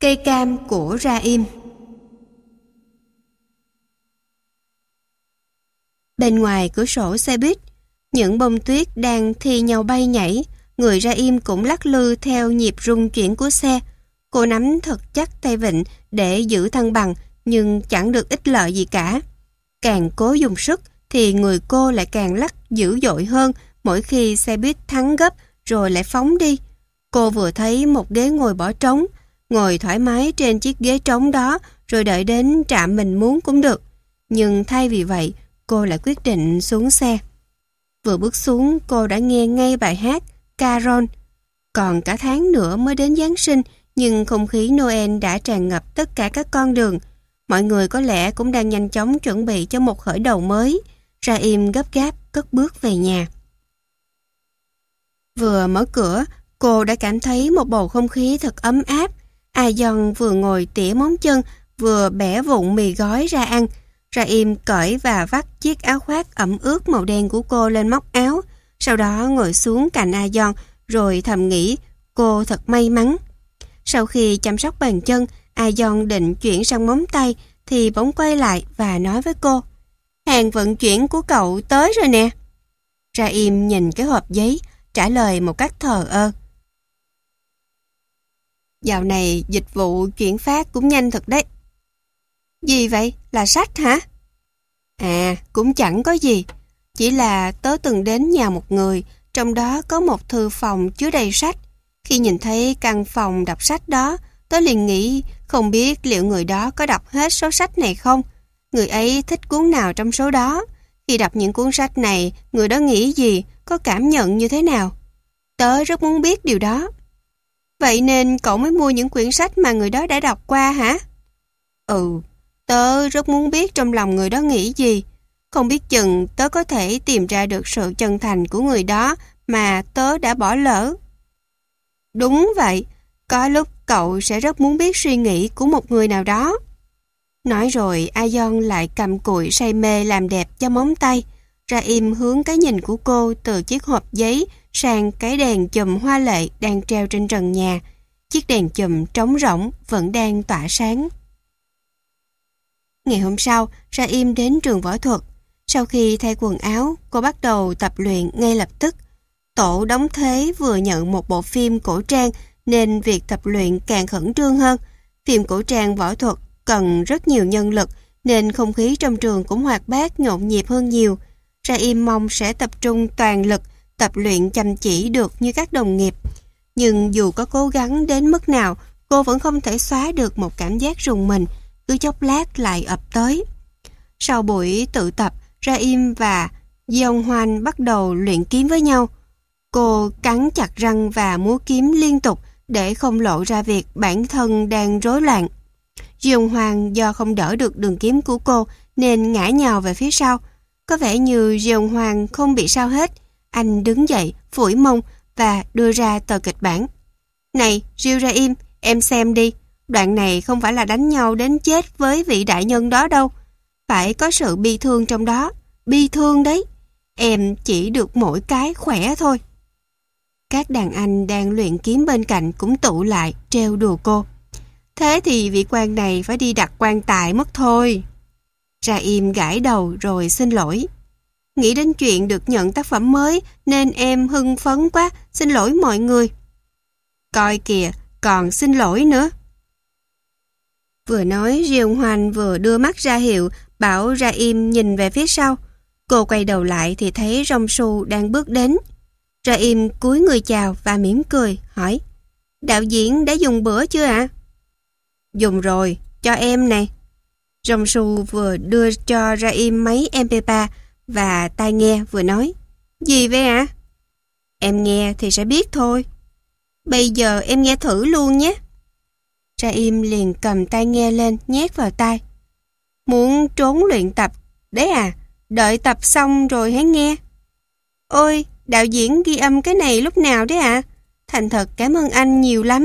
Cây cam của Ra-im. Bên ngoài cửa sổ xe buýt, những bông tuyết đang thi nhau bay nhảy, người Ra-im cũng lắc lư theo nhịp rung chuyển của xe. Cô nắm thật chắc tay vịn để giữ thăng bằng, nhưng chẳng được ích lợi gì cả. Càng cố dùng sức thì người cô lại càng lắc dữ dội hơn mỗi khi xe buýt thắng gấp rồi lại phóng đi. Cô vừa thấy một ghế ngồi bỏ trống, ngồi thoải mái trên chiếc ghế trống đó rồi đợi đến trạm mình muốn cũng được. Nhưng thay vì vậy, cô lại quyết định xuống xe. Vừa bước xuống, cô đã nghe ngay bài hát Carol. Còn cả tháng nữa mới đến Giáng sinh, nhưng không khí Noel đã tràn ngập tất cả các con đường. Mọi người có lẽ cũng đang nhanh chóng chuẩn bị cho một khởi đầu mới. Ra-im gấp gáp cất bước về nhà. Vừa mở cửa, cô đã cảm thấy một bầu không khí thật ấm áp. A-dong vừa ngồi tỉa móng chân, vừa bẻ vụn mì gói ra ăn. Ra-im cởi và vắt chiếc áo khoác ẩm ướt màu đen của cô lên móc áo, sau đó ngồi xuống cạnh A-dong rồi thầm nghĩ cô thật may mắn. Sau khi chăm sóc bàn chân, A-dong định chuyển sang móng tay thì bỗng quay lại và nói với cô: "Hàng vận chuyển của cậu tới rồi nè." Ra-im nhìn cái hộp giấy, trả lời một cách thờ ơ: "Dạo này dịch vụ chuyển phát cũng nhanh thật đấy." "Gì vậy? Là sách hả?" "À, cũng chẳng có gì. Chỉ là tớ từng đến nhà một người, trong đó có một thư phòng chứa đầy sách. Khi nhìn thấy căn phòng đọc sách đó, tớ liền nghĩ không biết liệu người đó có đọc hết số sách này không? Người ấy thích cuốn nào trong số đó? Khi đọc những cuốn sách này, người đó nghĩ gì, có cảm nhận như thế nào? Tớ rất muốn biết điều đó." "Vậy nên cậu mới mua những quyển sách mà người đó đã đọc qua hả?" "Ừ, tớ rất muốn biết trong lòng người đó nghĩ gì. Không biết chừng tớ có thể tìm ra được sự chân thành của người đó mà tớ đã bỏ lỡ." "Đúng vậy, có lúc cậu sẽ rất muốn biết suy nghĩ của một người nào đó." Nói rồi A-dong lại cầm cụi say mê làm đẹp cho móng tay. Ra-im hướng cái nhìn của cô từ chiếc hộp giấy sang cái đèn chùm hoa lệ đang treo trên trần nhà. Chiếc đèn chùm trống rỗng vẫn đang tỏa sáng. Ngày hôm sau, Ra-im đến trường võ thuật. Sau khi thay quần áo, cô bắt đầu tập luyện ngay lập tức. Tổ đóng thế vừa nhận một bộ phim cổ trang nên việc tập luyện càng khẩn trương hơn. Phim cổ trang võ thuật cần rất nhiều nhân lực nên không khí trong trường cũng hoạt bát nhộn nhịp hơn nhiều. Ra-im mong sẽ tập trung toàn lực tập luyện chăm chỉ được như các đồng nghiệp. Nhưng dù có cố gắng đến mức nào, cô vẫn không thể xóa được một cảm giác rùng mình, cứ chốc lát lại ập tới. Sau buổi tự tập, Ra-im và Yeong Hoan bắt đầu luyện kiếm với nhau. Cô cắn chặt răng và múa kiếm liên tục để không lộ ra việc bản thân đang rối loạn. Yeong Hoan do không đỡ được đường kiếm của cô nên ngã nhào về phía sau. Có vẻ như Yeong Hoan không bị sao hết. Anh đứng dậy, phủi mông và đưa ra tờ kịch bản. "Này, Ryu Ra-im, em xem đi. Đoạn này không phải là đánh nhau đến chết với vị đại nhân đó đâu. Phải có sự bi thương trong đó. Bi thương đấy. Em chỉ được mỗi cái khỏe thôi." Các đàn anh đang luyện kiếm bên cạnh cũng tụ lại, trêu đùa cô. "Thế thì vị quan này phải đi đặt quan tài mất thôi." Ra-im gãi đầu rồi xin lỗi. "Nghĩ đến chuyện được nhận tác phẩm mới nên em hưng phấn quá, xin lỗi mọi người." "Coi kìa, còn xin lỗi nữa." Vừa nói, Yeong Hoan vừa đưa mắt ra hiệu bảo Ra-im nhìn về phía sau. Cô quay đầu lại thì thấy Rong Su đang bước đến. Ra-im cúi người chào và mỉm cười, hỏi: "Đạo diễn đã dùng bữa chưa ạ?" "Dùng rồi, cho em này." Rong Su vừa đưa cho Ra-im máy MP3 và tai nghe vừa nói: "Gì vậy ạ?" "Em nghe thì sẽ biết thôi." "Bây giờ em nghe thử luôn nhé." Ra-im liền cầm tai nghe lên nhét vào tai. "Muốn trốn luyện tập đấy à? Đợi tập xong rồi hãy nghe." "Ôi, đạo diễn ghi âm cái này lúc nào đấy ạ? Thành thật cảm ơn anh nhiều lắm."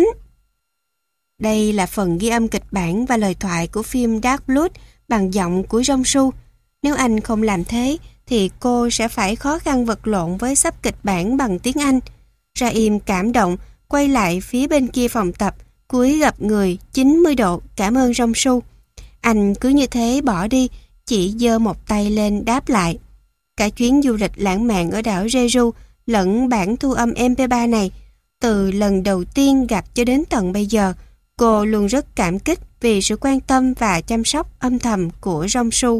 Đây là phần ghi âm kịch bản và lời thoại của phim Dark Blood bằng giọng của Rong Su. Nếu anh không làm thế thì cô sẽ phải khó khăn vật lộn với sắp kịch bản bằng tiếng Anh. Ra-im cảm động, quay lại phía bên kia phòng tập, cúi gập người 90 độ cảm ơn Jong-su. Anh cứ như thế bỏ đi, chỉ giơ một tay lên đáp lại. Cả chuyến du lịch lãng mạn ở đảo Jeju lẫn bản thu âm MP3 này, từ lần đầu tiên gặp cho đến tận bây giờ, cô luôn rất cảm kích vì sự quan tâm và chăm sóc âm thầm của Jong-su.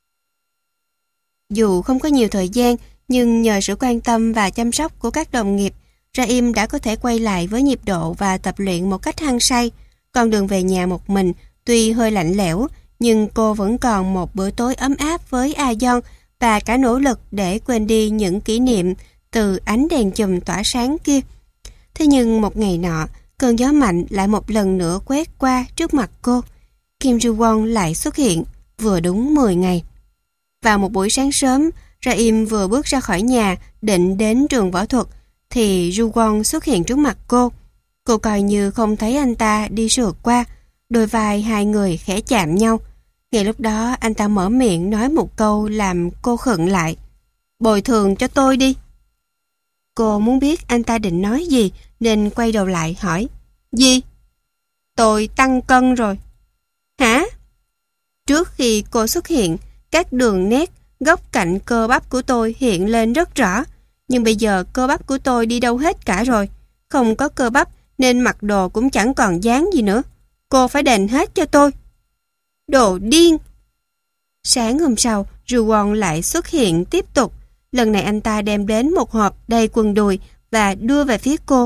Dù không có nhiều thời gian, nhưng nhờ sự quan tâm và chăm sóc của các đồng nghiệp, Ra-im đã có thể quay lại với nhịp độ và tập luyện một cách hăng say. Con đường về nhà một mình, tuy hơi lạnh lẽo, nhưng cô vẫn còn một bữa tối ấm áp với A-yeon và cả nỗ lực để quên đi những kỷ niệm từ ánh đèn chùm tỏa sáng kia. Thế nhưng một ngày nọ, cơn gió mạnh lại một lần nữa quét qua trước mặt cô. Kim Ju-won lại xuất hiện, vừa đúng 10 ngày. Vào một buổi sáng sớm, Ra-im vừa bước ra khỏi nhà định đến trường võ thuật, thì Ju-won xuất hiện trước mặt cô. Cô coi như không thấy anh ta đi sượt qua, đôi vai hai người khẽ chạm nhau. Ngay lúc đó anh ta mở miệng nói một câu làm cô khựng lại. Bồi thường cho tôi đi. Cô muốn biết anh ta định nói gì nên quay đầu lại hỏi. Gì? Tôi tăng cân rồi. Hả? Trước khi cô xuất hiện, các đường nét, góc cạnh cơ bắp của tôi hiện lên rất rõ. Nhưng bây giờ cơ bắp của tôi đi đâu hết cả rồi. Không có cơ bắp nên mặc đồ cũng chẳng còn dáng gì nữa. Cô phải đền hết cho tôi. Đồ điên! Sáng hôm sau, Ju-won lại xuất hiện tiếp tục. Lần này anh ta đem đến một hộp đầy quần đùi và đưa về phía cô.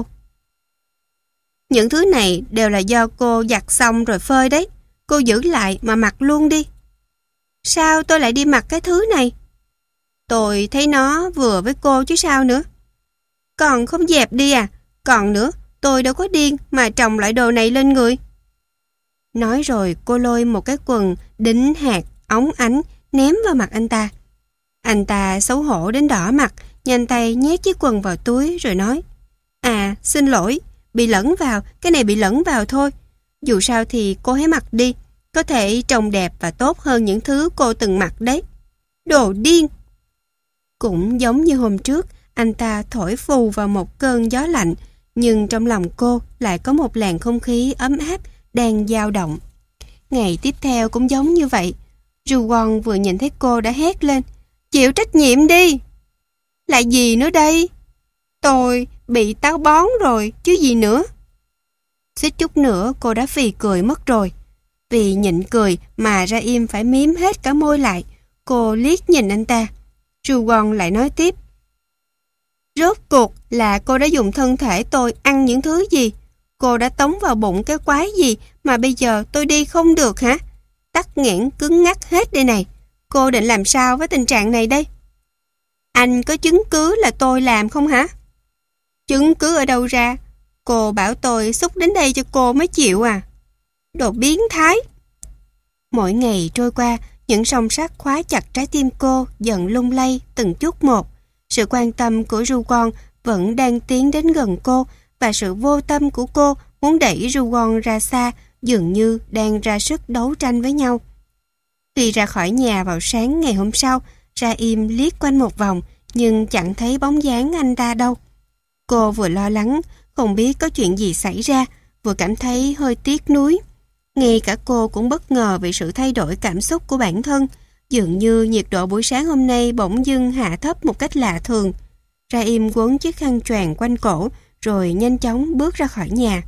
Những thứ này đều là do cô giặt xong rồi phơi đấy. Cô giữ lại mà mặc luôn đi. Sao tôi lại đi mặc cái thứ này? Tôi thấy nó vừa với cô chứ sao nữa. Còn không dẹp đi à? Còn nữa, tôi đâu có điên mà trồng loại đồ này lên người. Nói rồi cô lôi một cái quần đính hạt, óng ánh ném vào mặt anh ta. Anh ta xấu hổ đến đỏ mặt, nhanh tay nhét chiếc quần vào túi rồi nói. À, xin lỗi, bị lẫn vào, cái này bị lẫn vào thôi. Dù sao thì cô hãy mặc đi, có thể trông đẹp và tốt hơn những thứ cô từng mặc đấy. Đồ điên! Cũng giống như hôm trước, anh ta thổi phù vào một cơn gió lạnh, nhưng trong lòng cô lại có một làn không khí ấm áp đang dao động. Ngày tiếp theo cũng giống như vậy. Ju-won vừa nhìn thấy cô đã hét lên. Chịu trách nhiệm đi! Lại gì nữa đây? Tôi bị táo bón rồi, chứ gì nữa. Xích chút nữa cô đã phì cười mất rồi. Vì nhịn cười mà Ra-im phải miếm hết cả môi lại. Cô liếc nhìn anh ta. Ju-won lại nói tiếp. Rốt cuộc là cô đã dùng thân thể tôi ăn những thứ gì? Cô đã tống vào bụng cái quái gì mà bây giờ tôi đi không được hả? Tắc nghẽn cứng ngắc hết đây này. Cô định làm sao với tình trạng này đây? Anh có chứng cứ là tôi làm không hả? Chứng cứ ở đâu ra? Cô bảo tôi xúc đến đây cho cô mới chịu à? Đồ biến thái! Mỗi ngày trôi qua, những song sắt khóa chặt trái tim cô dần lung lay từng chút một. Sự quan tâm của Ju-won vẫn đang tiến đến gần cô, và sự vô tâm của cô muốn đẩy Ju-won ra xa dường như đang ra sức đấu tranh với nhau. Khi ra khỏi nhà vào sáng ngày hôm sau, Ra-im liếc quanh một vòng nhưng chẳng thấy bóng dáng anh ta đâu. Cô vừa lo lắng, không biết có chuyện gì xảy ra, vừa cảm thấy hơi tiếc nuối. Ngay cả cô cũng bất ngờ vì sự thay đổi cảm xúc của bản thân. Dường như nhiệt độ buổi sáng hôm nay bỗng dưng hạ thấp một cách lạ thường. Ra-im quấn chiếc khăn choàng quanh cổ rồi nhanh chóng bước ra khỏi nhà.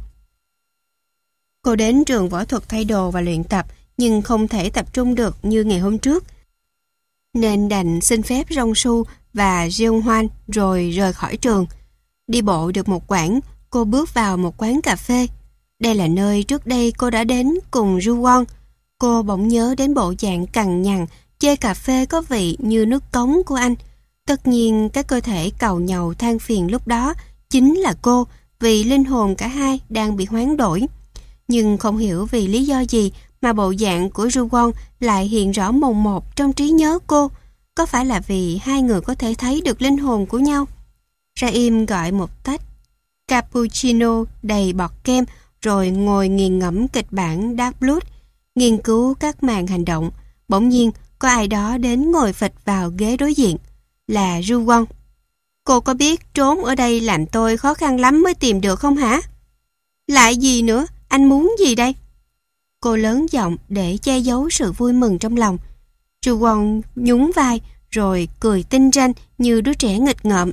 Cô đến trường võ thuật thay đồ và luyện tập, nhưng không thể tập trung được như ngày hôm trước, nên đành xin phép Jong-su và Jeong-hoan rồi rời khỏi trường. Đi bộ được một quãng, cô bước vào một quán cà phê. Đây là nơi trước đây cô đã đến cùng Ju-won. Cô bỗng nhớ đến bộ dạng cằn nhằn, chê cà phê có vị như nước cống của anh. Tất nhiên cái cơ thể càu nhàu than phiền lúc đó chính là cô, vì linh hồn cả hai đang bị hoán đổi. Nhưng không hiểu vì lý do gì mà bộ dạng của Ju-won lại hiện rõ mồn một trong trí nhớ cô. Có phải là vì hai người có thể thấy được linh hồn của nhau? Ra-im gọi một tách cappuccino đầy bọt kem rồi ngồi nghiền ngẫm kịch bản Dark Blood, nghiên cứu các màn hành động. Bỗng nhiên có ai đó đến ngồi phịch vào ghế đối diện. Là Ju-won. Cô có biết trốn ở đây làm tôi khó khăn lắm mới tìm được không hả? Lại gì nữa? anh muốn gì đây? Cô lớn giọng để che giấu sự vui mừng trong lòng. Ru Won nhún vai rồi cười tinh ranh như đứa trẻ nghịch ngợm.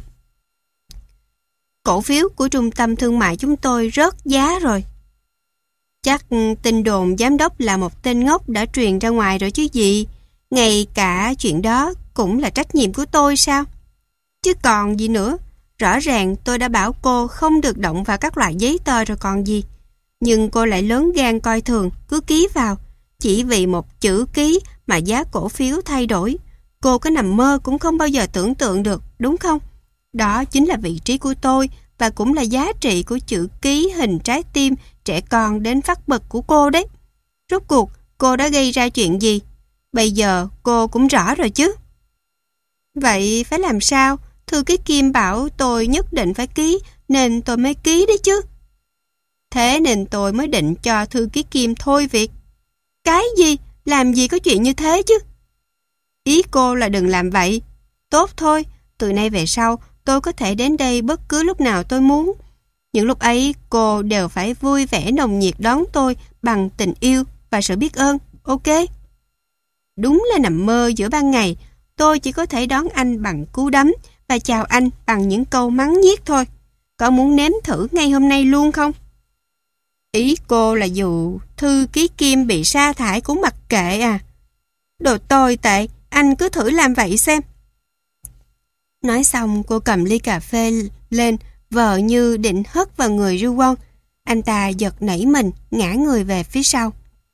Cổ phiếu của trung tâm thương mại chúng tôi rớt giá rồi. Chắc tin đồn giám đốc là một tên ngốc đã truyền ra ngoài rồi chứ gì. Ngay cả chuyện đó cũng là trách nhiệm của tôi sao? Chứ còn gì nữa. Rõ ràng tôi đã bảo cô không được động vào các loại giấy tờ rồi còn gì. Nhưng cô lại lớn gan coi thường, cứ ký vào. Chỉ vì một chữ ký mà giá cổ phiếu thay đổi. Cô có nằm mơ cũng không bao giờ tưởng tượng được, đúng không? Đó chính là vị trí của tôi và cũng là giá trị của chữ ký hình trái tim trẻ con đến phát bực của cô đấy. Rốt cuộc, cô đã gây ra chuyện gì? Bây giờ cô cũng rõ rồi chứ. Vậy phải làm sao? Thư ký Kim bảo tôi nhất định phải ký nên tôi mới ký đấy chứ. Thế nên tôi mới định cho thư ký Kim thôi việc. Cái gì? Làm gì có chuyện như thế chứ? Ý cô là đừng làm vậy. Tốt thôi, từ nay về sau tôi có thể đến đây bất cứ lúc nào tôi muốn. Những lúc ấy cô đều phải vui vẻ nồng nhiệt đón tôi bằng tình yêu và sự biết ơn, ok? Đúng là nằm mơ giữa ban ngày, tôi chỉ có thể đón anh bằng cú đấm và chào anh bằng những câu mắng nhiếc thôi. Có muốn nếm thử ngay hôm nay luôn không? Ý cô là dù thư ký Kim bị sa thải cũng mặc kệ à? Đồ tồi tệ, anh cứ thử làm vậy xem. Nói xong cô cầm ly cà phê lên, vờ như định hất vào người Ru Won. Anh ta giật nảy mình, ngã người về phía sau.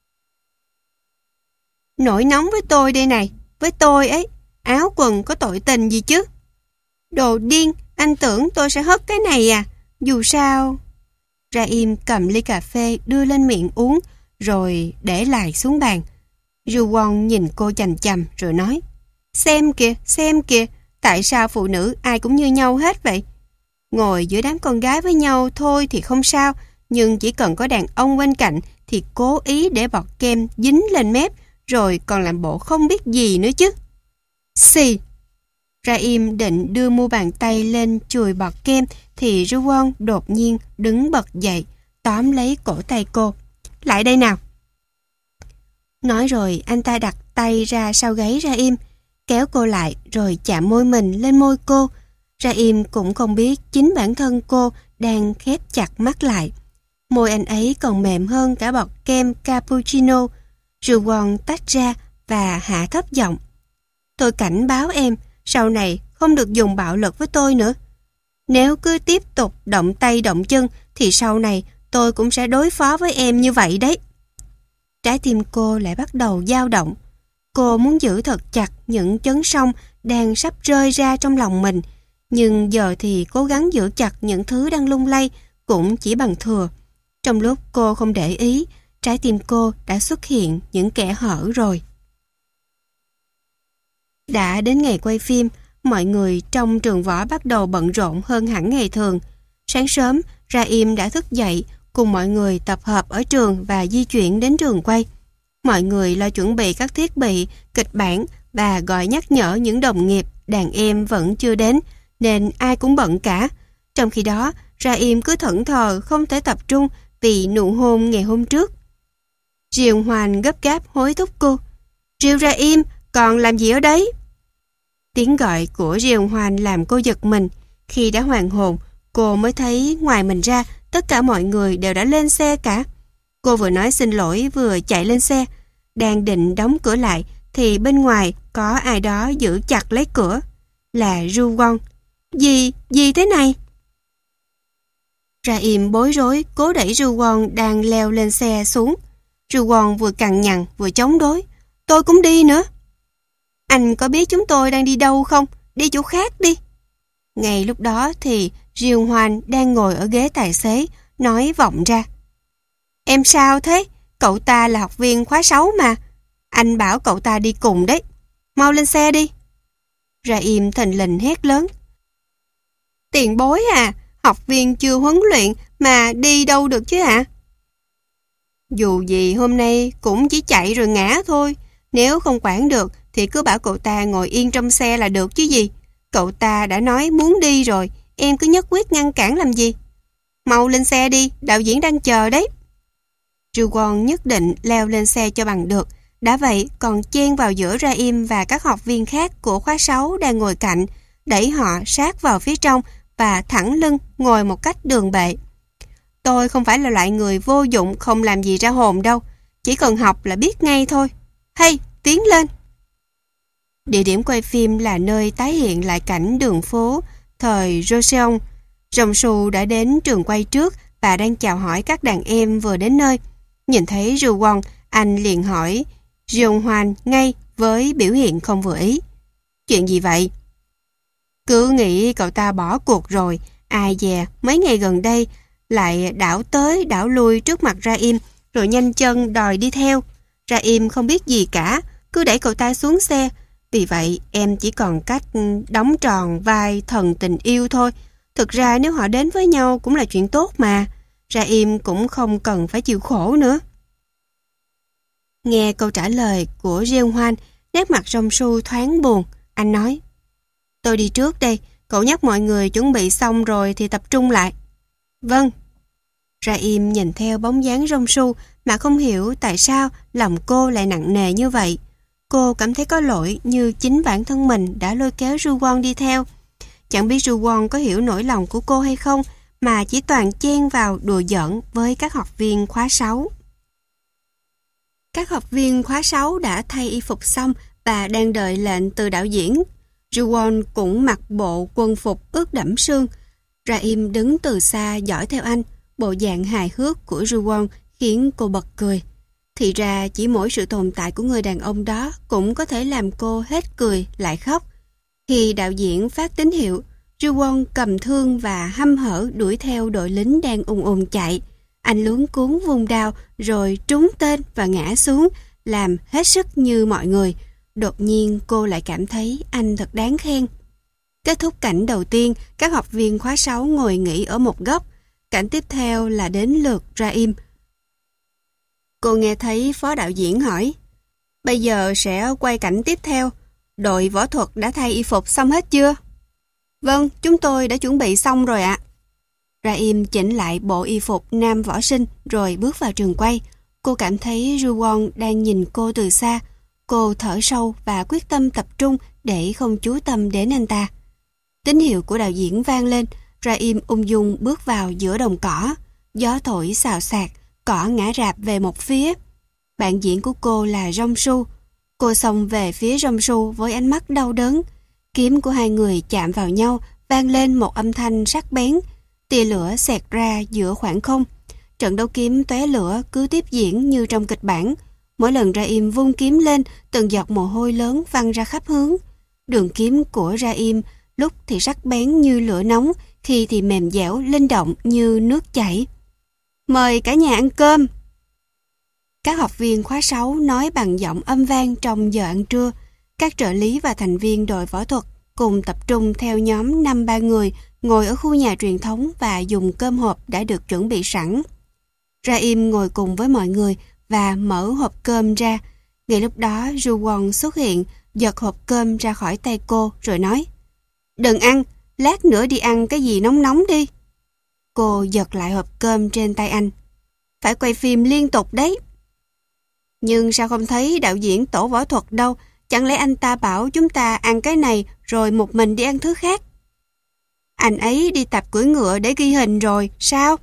Nổi nóng với tôi đây này, với tôi ấy, áo quần có tội tình gì chứ? Đồ điên, anh tưởng tôi sẽ hất cái này à? Dù sao... Ra-im cầm ly cà phê đưa lên miệng uống, rồi để lại xuống bàn. Ru Won nhìn cô chằm chằm rồi nói, xem kìa, tại sao phụ nữ ai cũng như nhau hết vậy? Ngồi giữa đám con gái với nhau thôi thì không sao, nhưng chỉ cần có đàn ông bên cạnh thì cố ý để bọt kem dính lên mép, rồi còn làm bộ không biết gì nữa chứ. Xì! Ra-im định đưa mu bàn tay lên chùi bọt kem thì Ru Won đột nhiên đứng bật dậy, tóm lấy cổ tay cô. Lại đây nào! Nói rồi anh ta đặt tay ra sau gáy Ra-im, kéo cô lại rồi chạm môi mình lên môi cô. Ra-im cũng không biết chính bản thân cô đang khép chặt mắt lại. Môi anh ấy còn mềm hơn cả bọt kem cappuccino. Ru Won tách ra và hạ thấp giọng. Tôi cảnh báo em, sau này không được dùng bạo lực với tôi nữa. Nếu cứ tiếp tục động tay động chân thì sau này tôi cũng sẽ đối phó với em như vậy đấy. Trái tim cô lại bắt đầu dao động. Cô muốn giữ thật chặt những chấn song đang sắp rơi ra trong lòng mình, nhưng giờ thì cố gắng giữ chặt những thứ đang lung lay cũng chỉ bằng thừa. Trong lúc cô không để ý, trái tim cô đã xuất hiện những kẽ hở rồi. Đã đến ngày quay phim, mọi người trong trường võ bắt đầu bận rộn hơn hẳn ngày thường. Sáng sớm, Ra-im đã thức dậy cùng mọi người tập hợp ở trường và di chuyển đến trường quay. Mọi người lo chuẩn bị các thiết bị, kịch bản và gọi nhắc nhở những đồng nghiệp đàn em vẫn chưa đến, nên ai cũng bận cả. Trong khi đó, Ra-im cứ thẫn thờ không thể tập trung vì nụ hôn ngày hôm trước. Diều Hoành gấp gáp hối thúc cô. Diều Ra-im, còn làm gì ở đấy? Tiếng gọi của Diều Hoành làm cô giật mình. Khi đã hoàn hồn, cô mới thấy ngoài mình ra, tất cả mọi người đều đã lên xe cả. Cô vừa nói xin lỗi vừa chạy lên xe. Đang định đóng cửa lại thì bên ngoài có ai đó giữ chặt lấy cửa. Là Ru Won. Gì thế này? Ra-im bối rối cố đẩy Ru Won đang leo lên xe xuống. Ru Won vừa cằn nhằn vừa chống đối. Tôi cũng đi nữa. Anh có biết chúng tôi đang đi đâu không? Đi chỗ khác đi. Ngay lúc đó thì Diều Hoành đang ngồi ở ghế tài xế, nói vọng ra. Em sao thế? Cậu ta là học viên khóa 6 mà. Anh bảo cậu ta đi cùng đấy. Mau lên xe đi. Ra-im thình lình hét lớn. Tiền bối à, học viên chưa huấn luyện mà đi đâu được chứ hả? Dù gì hôm nay cũng chỉ chạy rồi ngã thôi. Nếu không quản được thì cứ bảo cậu ta ngồi yên trong xe là được chứ gì. Cậu ta đã nói muốn đi rồi, em cứ nhất quyết ngăn cản làm gì? Mau lên xe đi, đạo diễn đang chờ đấy. Ju-won nhất định leo lên xe cho bằng được. Đã vậy còn chen vào giữa Ra-im và các học viên khác của khóa 6 đang ngồi cạnh, đẩy họ sát vào phía trong và thẳng lưng ngồi một cách đường bệ. Tôi không phải là loại người vô dụng không làm gì ra hồn đâu. Chỉ cần học là biết ngay thôi. Hay, tiến lên! Địa điểm quay phim là nơi tái hiện lại cảnh đường phố thời Joseon. Jong-su đã đến trường quay trước và đang chào hỏi các đàn em vừa đến nơi. Nhìn thấy Ju-won, anh liền hỏi Jeong-hoan ngay với biểu hiện không vừa ý. Chuyện gì vậy? Cứ nghĩ cậu ta bỏ cuộc rồi. Ai dè, mấy ngày gần đây lại đảo tới đảo lui trước mặt Ra-im, rồi nhanh chân đòi đi theo. Ra-im không biết gì cả, cứ đẩy cậu ta xuống xe. Vì vậy em chỉ còn cách đóng tròn vai thần tình yêu thôi. Thực ra nếu họ đến với nhau cũng là chuyện tốt mà. Ra-im cũng không cần phải chịu khổ nữa. Nghe câu trả lời của Jeong-hoan, nét mặt Jong-su thoáng buồn. Anh nói, tôi đi trước đây, cậu nhắc mọi người chuẩn bị xong rồi thì tập trung lại. Vâng. Ra-im nhìn theo bóng dáng Jong-su mà không hiểu tại sao lòng cô lại nặng nề như vậy. Cô cảm thấy có lỗi như chính bản thân mình đã lôi kéo Ju-won đi theo. Chẳng biết Ju-won có hiểu nỗi lòng của cô hay không, mà chỉ toàn chen vào đùa giỡn với các học viên khóa 6. Các học viên khóa 6 đã thay y phục xong và đang đợi lệnh từ đạo diễn. Ju-won cũng mặc bộ quân phục ướt đẫm sương. Ra-im đứng từ xa dõi theo anh. Bộ dạng hài hước của Ju-won khiến cô bật cười. Thì ra chỉ mỗi sự tồn tại của người đàn ông đó cũng có thể làm cô hết cười lại khóc. Khi đạo diễn phát tín hiệu, Ju-won cầm thương và hăm hở đuổi theo đội lính đang ùn ùn chạy. Anh luống cuống vung đao rồi trúng tên và ngã xuống, làm hết sức như mọi người. Đột nhiên cô lại cảm thấy anh thật đáng khen. Kết thúc cảnh đầu tiên, các học viên khóa 6 ngồi nghỉ ở một góc. Cảnh tiếp theo là đến lượt Ra-im. Cô nghe thấy phó đạo diễn hỏi, bây giờ sẽ quay cảnh tiếp theo. Đội võ thuật đã thay y phục xong hết chưa? Vâng, chúng tôi đã chuẩn bị xong rồi ạ. Ra-im chỉnh lại bộ y phục nam võ sinh rồi bước vào trường quay. Cô cảm thấy Ju-won đang nhìn cô từ xa. Cô thở sâu và quyết tâm tập trung để không chú tâm đến anh ta. Tín hiệu của đạo diễn vang lên. Ra-im ung dung bước vào giữa đồng cỏ. Gió thổi xào xạc, cỏ ngã rạp về một phía. Bạn diễn của cô là Jong-su. Cô xông về phía Jong-su với ánh mắt đau đớn. Kiếm của hai người chạm vào nhau, vang lên một âm thanh sắc bén. Tia lửa xẹt ra giữa khoảng không. Trận đấu kiếm tóe lửa cứ tiếp diễn như trong kịch bản. Mỗi lần Ra-im vung kiếm lên, từng giọt mồ hôi lớn văng ra khắp hướng. Đường kiếm của Ra-im lúc thì sắc bén như lửa nóng, khi thì mềm dẻo linh động như nước chảy. Mời cả nhà ăn cơm. Các học viên khóa 6 nói bằng giọng âm vang trong giờ ăn trưa. Các trợ lý và thành viên đội võ thuật cùng tập trung theo nhóm 5-3 người ngồi ở khu nhà truyền thống và dùng cơm hộp đã được chuẩn bị sẵn. Ra-im ngồi cùng với mọi người và mở hộp cơm ra. Ngay lúc đó Ju-won xuất hiện, giật hộp cơm ra khỏi tay cô rồi nói, đừng ăn, lát nữa đi ăn cái gì nóng nóng đi. Cô giật lại hộp cơm trên tay anh. Phải quay phim liên tục đấy. Nhưng sao không thấy đạo diễn tổ võ thuật đâu? Chẳng lẽ anh ta bảo chúng ta ăn cái này rồi một mình đi ăn thứ khác? Anh ấy đi tập cưỡi ngựa để ghi hình rồi, sao?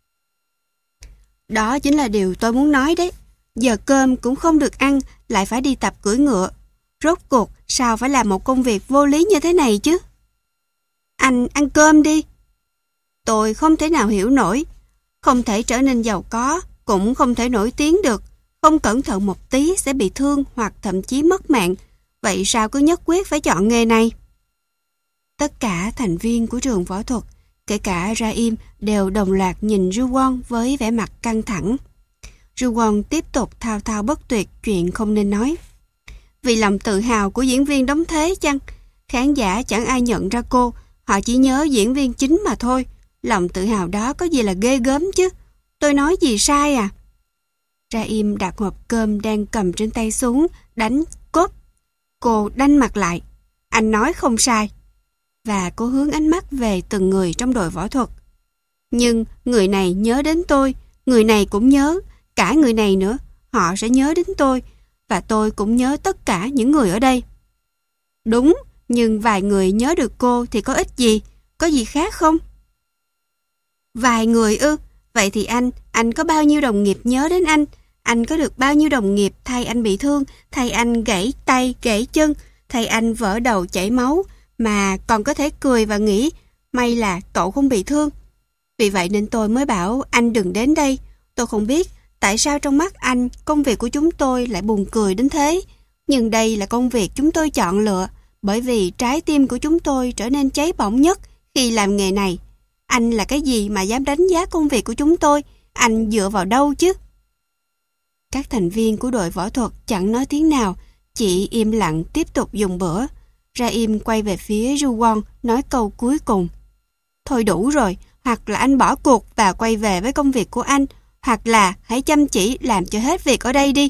Đó chính là điều tôi muốn nói đấy. Giờ cơm cũng không được ăn, lại phải đi tập cưỡi ngựa. Rốt cuộc sao phải làm một công việc vô lý như thế này chứ? Anh ăn cơm đi. Tôi không thể nào hiểu nổi. Không thể trở nên giàu có, cũng không thể nổi tiếng được. Không cẩn thận một tí sẽ bị thương hoặc thậm chí mất mạng. Vậy sao cứ nhất quyết phải chọn nghề này? Tất cả thành viên của trường võ thuật, kể cả Ra-im, đều đồng loạt nhìn Ju-won với vẻ mặt căng thẳng. Ju-won tiếp tục thao thao bất tuyệt chuyện không nên nói. Vì lòng tự hào của diễn viên đóng thế chăng? Khán giả chẳng ai nhận ra cô, họ chỉ nhớ diễn viên chính mà thôi. Lòng tự hào đó có gì là ghê gớm chứ? Tôi nói gì sai à? Ra-im đặt hộp cơm đang cầm trên tay xuống, đánh cốp. Cô đanh mặt lại. Anh nói không sai. Và cô hướng ánh mắt về từng người trong đội võ thuật. Nhưng người này nhớ đến tôi, người này cũng nhớ. cả người này nữa, họ sẽ nhớ đến tôi, và tôi cũng nhớ tất cả những người ở đây. Đúng, nhưng vài người nhớ được cô thì có ích gì? Có gì khác không? Vài người ư? Vậy thì anh có bao nhiêu đồng nghiệp nhớ đến anh? Anh có được bao nhiêu đồng nghiệp thay anh bị thương, thay anh gãy tay, gãy chân, thay anh vỡ đầu chảy máu, mà còn có thể cười và nghĩ, may là cậu không bị thương. Vì vậy nên tôi mới bảo anh đừng đến đây. Tôi không biết tại sao trong mắt anh công việc của chúng tôi lại buồn cười đến thế. Nhưng đây là công việc chúng tôi chọn lựa, bởi vì trái tim của chúng tôi trở nên cháy bỏng nhất khi làm nghề này. Anh là cái gì mà dám đánh giá công việc của chúng tôi? Anh dựa vào đâu chứ? Các thành viên của đội võ thuật chẳng nói tiếng nào, chỉ im lặng tiếp tục dùng bữa. Raim quay về phía Ju-won nói câu cuối cùng. Thôi đủ rồi, hoặc là anh bỏ cuộc và quay về với công việc của anh, hoặc là hãy chăm chỉ làm cho hết việc ở đây đi.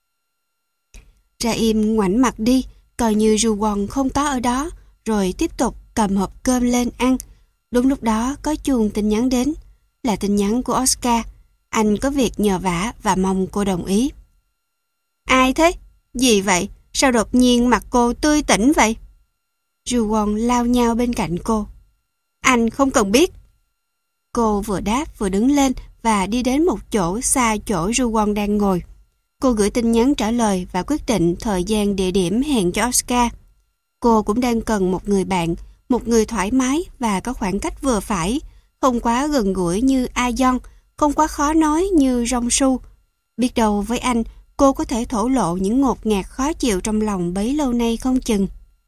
Raim ngoảnh mặt đi, coi như Ju-won không có ở đó, rồi tiếp tục cầm hộp cơm lên ăn. Đúng lúc đó có chuông tin nhắn đến, là tin nhắn của Oscar. Anh có việc nhờ vả và mong cô đồng ý. Ai thế? Gì vậy? Sao đột nhiên mặt cô tươi tỉnh vậy? Ju-won lao nhao bên cạnh cô. Anh không cần biết. Cô vừa đáp vừa đứng lên và đi đến một chỗ xa chỗ Ju-won đang ngồi. Cô gửi tin nhắn trả lời và quyết định thời gian địa điểm hẹn cho Oscar. Cô cũng đang cần một người bạn, một người thoải mái và có khoảng cách vừa phải, không quá gần gũi như A-yeon, không quá khó nói như Jong-su. Biết đâu với anh, cô có thể thổ lộ những ngột ngạt khó chịu trong lòng bấy lâu nay không chừng.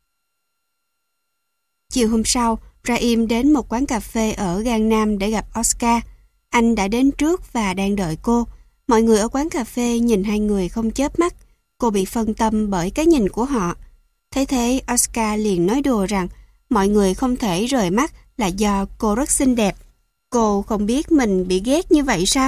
Chiều hôm sau, Raim đến một quán cà phê ở Gangnam để gặp Oscar. Anh đã đến trước và đang đợi cô. Mọi người ở quán cà phê nhìn hai người không chớp mắt. Cô bị phân tâm bởi cái nhìn của họ. Thấy thế, Oscar liền nói đùa rằng mọi người không thể rời mắt là do cô rất xinh đẹp. Cô không biết mình bị ghét như vậy sao?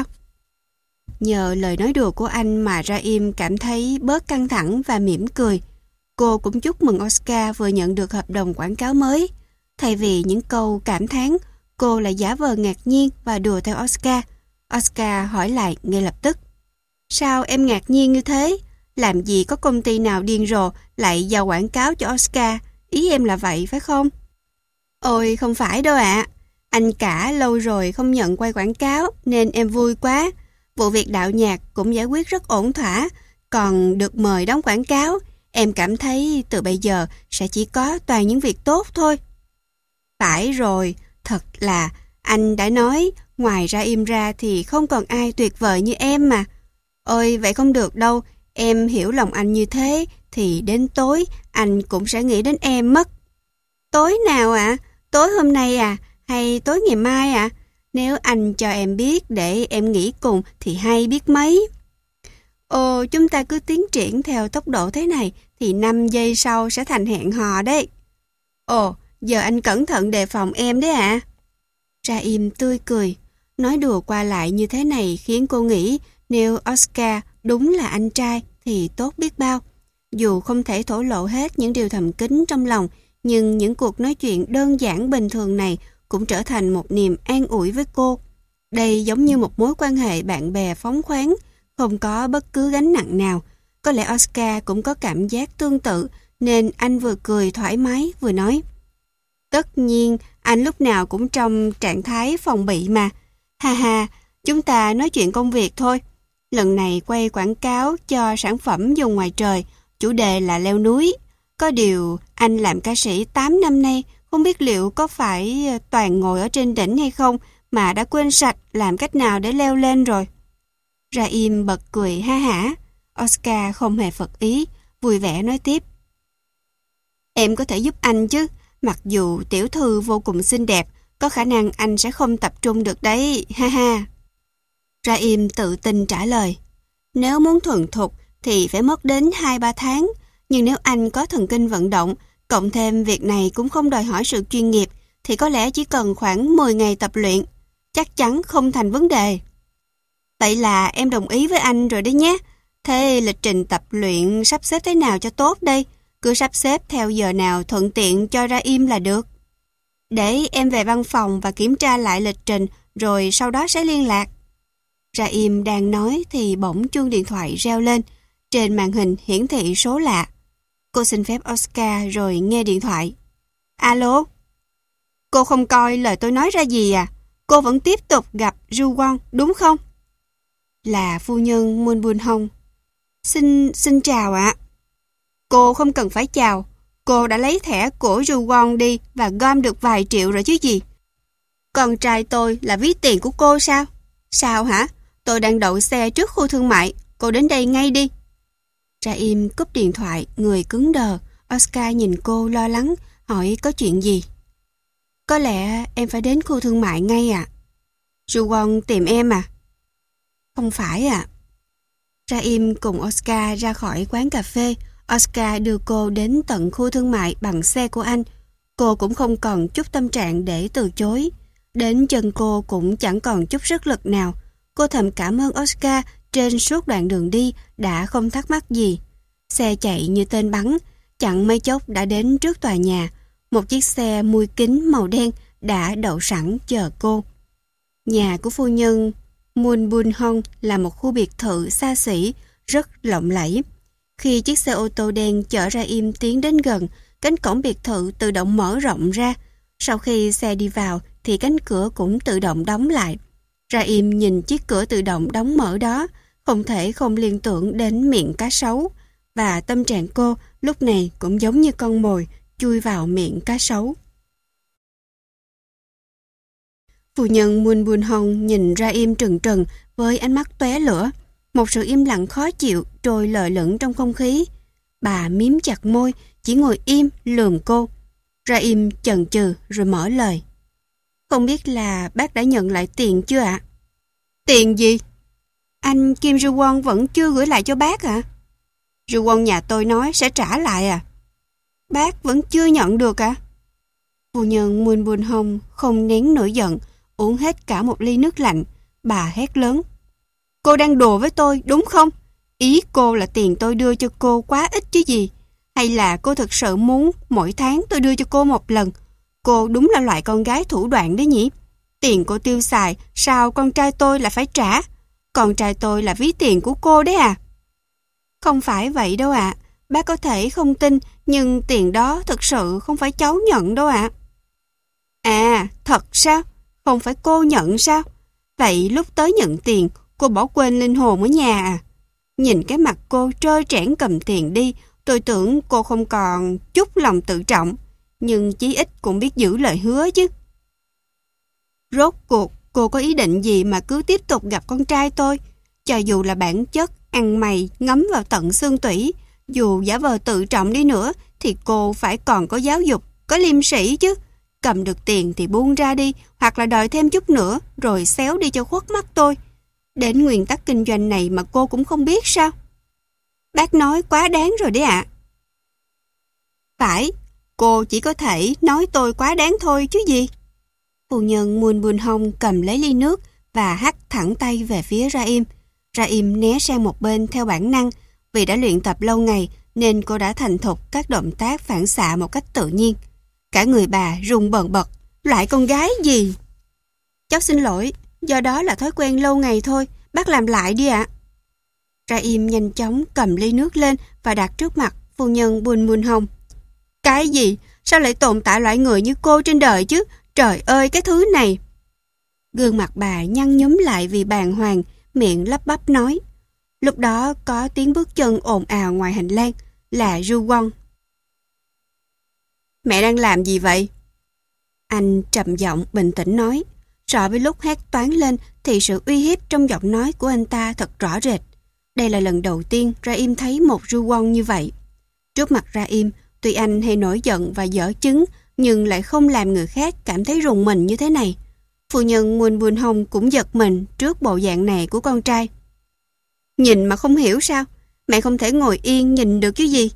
Nhờ lời nói đùa của anh mà Raim cảm thấy bớt căng thẳng và mỉm cười. Cô cũng chúc mừng Oscar vừa nhận được hợp đồng quảng cáo mới. Thay vì những câu cảm thán, cô lại giả vờ ngạc nhiên và đùa theo Oscar. Oscar hỏi lại ngay lập tức. Sao em ngạc nhiên như thế? Làm gì có công ty nào điên rồ lại giao quảng cáo cho Oscar? Ý em là vậy phải không? Ôi không phải đâu ạ. Anh cả lâu rồi không nhận quay quảng cáo nên em vui quá. Vụ việc đạo nhạc cũng giải quyết rất ổn thỏa. Còn được mời đóng quảng cáo, em cảm thấy từ bây giờ sẽ chỉ có toàn những việc tốt thôi. Phải rồi, thật là anh đã nói ngoài ra im ra thì không còn ai tuyệt vời như em mà. Ôi vậy không được đâu, em hiểu lòng anh như thế thì đến tối anh cũng sẽ nghĩ đến em mất. Tối nào ạ? Tối hôm nay à? Hay tối ngày mai à? Nếu anh cho em biết để em nghĩ cùng thì hay biết mấy. Ồ, chúng ta cứ tiến triển theo tốc độ thế này thì 5 giây sau sẽ thành hẹn hò đấy. Ồ, giờ anh cẩn thận đề phòng em đấy ạ. Raim tươi cười. Nói đùa qua lại như thế này khiến cô nghĩ nếu Oscar đúng là anh trai thì tốt biết bao. Dù không thể thổ lộ hết những điều thầm kín trong lòng, nhưng những cuộc nói chuyện đơn giản bình thường này cũng trở thành một niềm an ủi với cô. Đây giống như một mối quan hệ bạn bè phóng khoáng, không có bất cứ gánh nặng nào. Có lẽ Oscar cũng có cảm giác tương tự, nên anh vừa cười thoải mái vừa nói. Tất nhiên, anh lúc nào cũng trong trạng thái phòng bị mà. Ha ha, chúng ta nói chuyện công việc thôi. Lần này quay quảng cáo cho sản phẩm dùng ngoài trời, chủ đề là leo núi. Có điều, anh làm ca sĩ 8 năm nay, không biết liệu có phải toàn ngồi ở trên đỉnh hay không mà đã quên sạch làm cách nào để leo lên rồi. Raim bật cười ha hả. Oscar không hề phật ý, vui vẻ nói tiếp. Em có thể giúp anh chứ, mặc dù tiểu thư vô cùng xinh đẹp, có khả năng anh sẽ không tập trung được đấy, ha ha. Raim tự tin trả lời. Nếu muốn thuần thục thì phải mất đến 2-3 tháng, nhưng nếu anh có thần kinh vận động, cộng thêm việc này cũng không đòi hỏi sự chuyên nghiệp, thì có lẽ chỉ cần khoảng 10 ngày tập luyện, chắc chắn không thành vấn đề. Vậy là em đồng ý với anh rồi đấy nhé. Thế lịch trình tập luyện sắp xếp thế nào cho tốt đây? Cứ sắp xếp theo giờ nào thuận tiện cho Raim là được. Để em về văn phòng và kiểm tra lại lịch trình, rồi sau đó sẽ liên lạc. Ra im đang nói thì bỗng chuông điện thoại reo lên. Trên màn hình hiển thị số lạ. Cô xin phép Oscar rồi nghe điện thoại. Alo? Cô không coi lời tôi nói ra gì à? Cô vẫn tiếp tục gặp Ru Won, đúng không? Là phu nhân Moon Bun Hong. Xin chào ạ. Cô không cần phải chào. Cô đã lấy thẻ của Ru Won đi và gom được vài triệu rồi chứ gì. Con trai tôi là ví tiền của cô sao? Sao hả? Tôi đang đậu xe trước khu thương mại. Cô đến đây ngay đi. Ra im cúp điện thoại, người cứng đờ. Oscar nhìn cô lo lắng, hỏi có chuyện gì. Có lẽ em phải đến khu thương mại ngay ạ. Ru Won tìm em à? Không phải ạ. Ra im cùng Oscar ra khỏi quán cà phê. Oscar đưa cô đến tận khu thương mại bằng xe của anh. Cô cũng không còn chút tâm trạng để từ chối. Đến chân cô cũng chẳng còn chút sức lực nào. Cô thầm cảm ơn Oscar trên suốt đoạn đường đi đã không thắc mắc gì. Xe chạy như tên bắn, chẳng mấy chốc đã đến trước tòa nhà. Một chiếc xe mui kính màu đen đã đậu sẵn chờ cô. Nhà của phu nhân Moon Bun Hong là một khu biệt thự xa xỉ, rất lộng lẫy. Khi chiếc xe ô tô đen chở Ra im tiến đến gần, cánh cổng biệt thự tự động mở rộng ra. Sau khi xe đi vào thì cánh cửa cũng tự động đóng lại. Ra im nhìn chiếc cửa tự động đóng mở đó, không thể không liên tưởng đến miệng cá sấu. Và tâm trạng cô lúc này cũng giống như con mồi chui vào miệng cá sấu. Phu nhân Moon Bun Hong nhìn Ra im trừng trừng với ánh mắt tóe lửa. Một sự im lặng khó chịu trôi lờ lững trong không khí. Bà mím chặt môi, chỉ ngồi im lườm cô. Ra im chần chừ rồi mở lời. Không biết là bác đã nhận lại tiền chưa ạ? Tiền gì? Anh Kim Ru Won vẫn chưa gửi lại cho bác ạ? Ru Won nhà tôi nói sẽ trả lại à? Bác vẫn chưa nhận được à? Phu nhân Moon Bun Hong không nén nổi giận, uống hết cả một ly nước lạnh. Bà hét lớn. Cô đang đùa với tôi đúng không? Ý cô là tiền tôi đưa cho cô quá ít chứ gì? Hay là cô thực sự muốn mỗi tháng tôi đưa cho cô một lần? Cô đúng là loại con gái thủ đoạn đấy nhỉ? Tiền cô tiêu xài, sao con trai tôi lại phải trả? Con trai tôi là ví tiền của cô đấy à? Không phải vậy đâu ạ. Bác có thể không tin, nhưng tiền đó thực sự không phải cháu nhận đâu ạ. À, thật sao? Không phải cô nhận sao? Vậy lúc tới nhận tiền, cô bỏ quên linh hồn ở nhà à? Nhìn cái mặt cô trơ trẽn cầm tiền đi, tôi tưởng cô không còn chút lòng tự trọng, nhưng chí ít cũng biết giữ lời hứa chứ. Rốt cuộc, cô có ý định gì mà cứ tiếp tục gặp con trai tôi? Cho dù là bản chất, ăn mày, ngấm vào tận xương tủy, dù giả vờ tự trọng đi nữa, thì cô phải còn có giáo dục, có liêm sĩ chứ. Cầm được tiền thì buông ra đi, hoặc là đòi thêm chút nữa, rồi xéo đi cho khuất mắt tôi. Đến nguyên tắc kinh doanh này mà cô cũng không biết sao? Bác nói quá đáng rồi đấy ạ. Phải, cô chỉ có thể nói tôi quá đáng thôi chứ gì. Phu nhân Moon Bun Hong cầm lấy ly nước và hất thẳng tay về phía Ra im. Ra im né sang một bên theo bản năng. Vì đã luyện tập lâu ngày nên cô đã thành thục các động tác phản xạ một cách tự nhiên. Cả người bà run bần bật. Loại con gái gì? Cháu xin lỗi, do đó là thói quen lâu ngày thôi. Bác làm lại đi ạ. Ra im nhanh chóng cầm ly nước lên và đặt trước mặt phu nhân Bun Bun Hong. Cái gì? Sao lại tồn tại loại người như cô trên đời chứ? Trời ơi, cái thứ này! Gương mặt bà nhăn nhúm lại vì bàng hoàng, miệng lắp bắp nói. Lúc đó có tiếng bước chân ồn ào ngoài hành lang, là Ru Won. Mẹ đang làm gì vậy? Anh trầm giọng bình tĩnh nói. So với lúc hét toáng lên thì sự uy hiếp trong giọng nói của anh ta thật rõ rệt. Đây là lần đầu tiên Ra im thấy một Ru Won như vậy. Trước mặt Ra im, tuy anh hay nổi giận và dở chứng, nhưng lại không làm người khác cảm thấy rùng mình như thế này. Phu nhân Moon Bun Hong cũng giật mình trước bộ dạng này của con trai. Nhìn mà không hiểu sao? Mẹ không thể ngồi yên nhìn được chứ gì?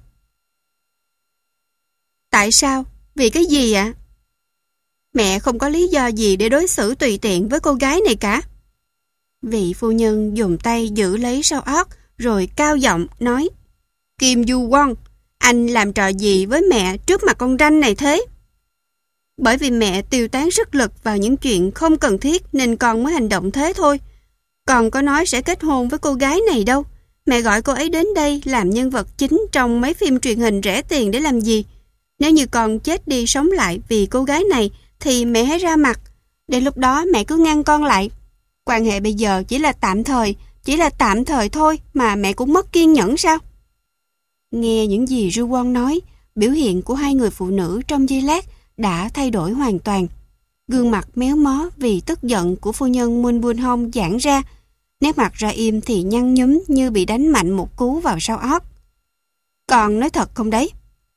Tại sao? Vì cái gì ạ? Mẹ không có lý do gì để đối xử tùy tiện với cô gái này cả. Vị phu nhân dùng tay giữ lấy sau ót rồi cao giọng nói. Kim Du Won, anh làm trò gì với mẹ trước mặt con ranh này thế? Bởi vì mẹ tiêu tán sức lực vào những chuyện không cần thiết nên con mới hành động thế thôi. Con có nói sẽ kết hôn với cô gái này đâu. Mẹ gọi cô ấy đến đây làm nhân vật chính trong mấy phim truyền hình rẻ tiền để làm gì? Nếu như con chết đi sống lại vì cô gái này thì mẹ hãy ra mặt. Đến lúc đó mẹ cứ ngăn con lại. Quan hệ bây giờ chỉ là tạm thời thôi mà mẹ cũng mất kiên nhẫn sao? Nghe những gì Ru Won nói, biểu hiện của hai người phụ nữ trong giây lát đã thay đổi hoàn toàn. Gương mặt méo mó vì tức giận của phu nhân Moon Bun Hong giãn ra, nét mặt Ra Im thì nhăn nhúm như bị đánh mạnh một cú vào sau ót. Con nói thật không đấy?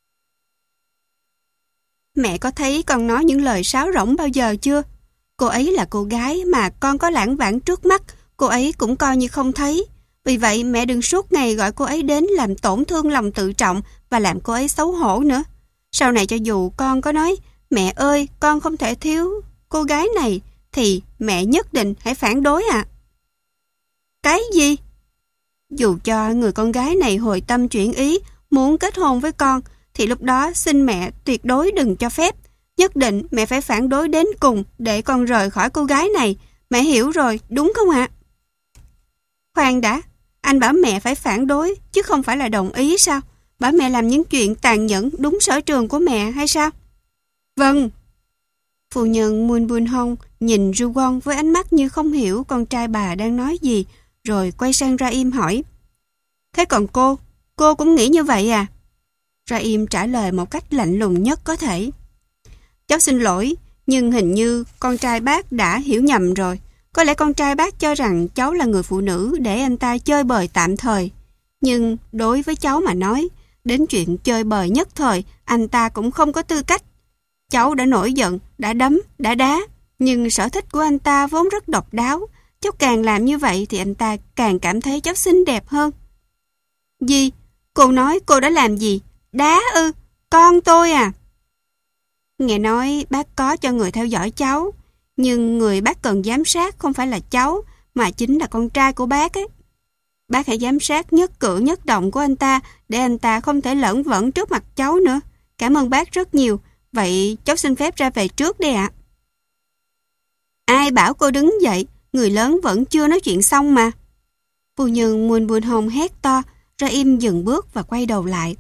Mẹ có thấy con nói những lời sáo rỗng bao giờ chưa? Cô ấy là cô gái mà con có lảng vảng trước mắt, cô ấy cũng coi như không thấy. Vì vậy mẹ đừng suốt ngày gọi cô ấy đến làm tổn thương lòng tự trọng và làm cô ấy xấu hổ nữa. Sau này cho dù con có nói, mẹ ơi, con không thể thiếu cô gái này, thì mẹ nhất định hãy phản đối ạ. Cái gì? Dù cho người con gái này hồi tâm chuyển ý, muốn kết hôn với con, thì lúc đó xin mẹ tuyệt đối đừng cho phép. Nhất định mẹ phải phản đối đến cùng để con rời khỏi cô gái này. Mẹ hiểu rồi, đúng không ạ? Khoan đã, anh bảo mẹ phải phản đối, chứ không phải là đồng ý sao? Bảo mẹ làm những chuyện tàn nhẫn đúng sở trường của mẹ hay sao? Vâng. Phu nhân Moon Bun Hong nhìn Ru Won với ánh mắt như không hiểu con trai bà đang nói gì, rồi quay sang Ra Im hỏi. Thế còn cô cũng nghĩ như vậy à? Ra Im trả lời một cách lạnh lùng nhất có thể. Cháu xin lỗi, nhưng hình như con trai bác đã hiểu nhầm rồi. Có lẽ con trai bác cho rằng cháu là người phụ nữ để anh ta chơi bời tạm thời. Nhưng đối với cháu mà nói, đến chuyện chơi bời nhất thời, anh ta cũng không có tư cách. Cháu đã nổi giận, đã đấm, đã đá, nhưng sở thích của anh ta vốn rất độc đáo. Cháu càng làm như vậy thì anh ta càng cảm thấy cháu xinh đẹp hơn. Gì? Cô nói cô đã làm gì? Đá ư? Con tôi à? Nghe nói bác có cho người theo dõi cháu, nhưng người bác cần giám sát không phải là cháu, mà chính là con trai của bác ấy. Bác hãy giám sát nhất cử nhất động của anh ta, để anh ta không thể lởn vởn trước mặt cháu nữa. Cảm ơn bác rất nhiều. Vậy cháu xin phép ra về trước đây ạ. Ai bảo cô đứng dậy? Người lớn vẫn chưa nói chuyện xong mà. Phu nhân Moon Bun Hong hét to. Ra Im dừng bước và quay đầu lại.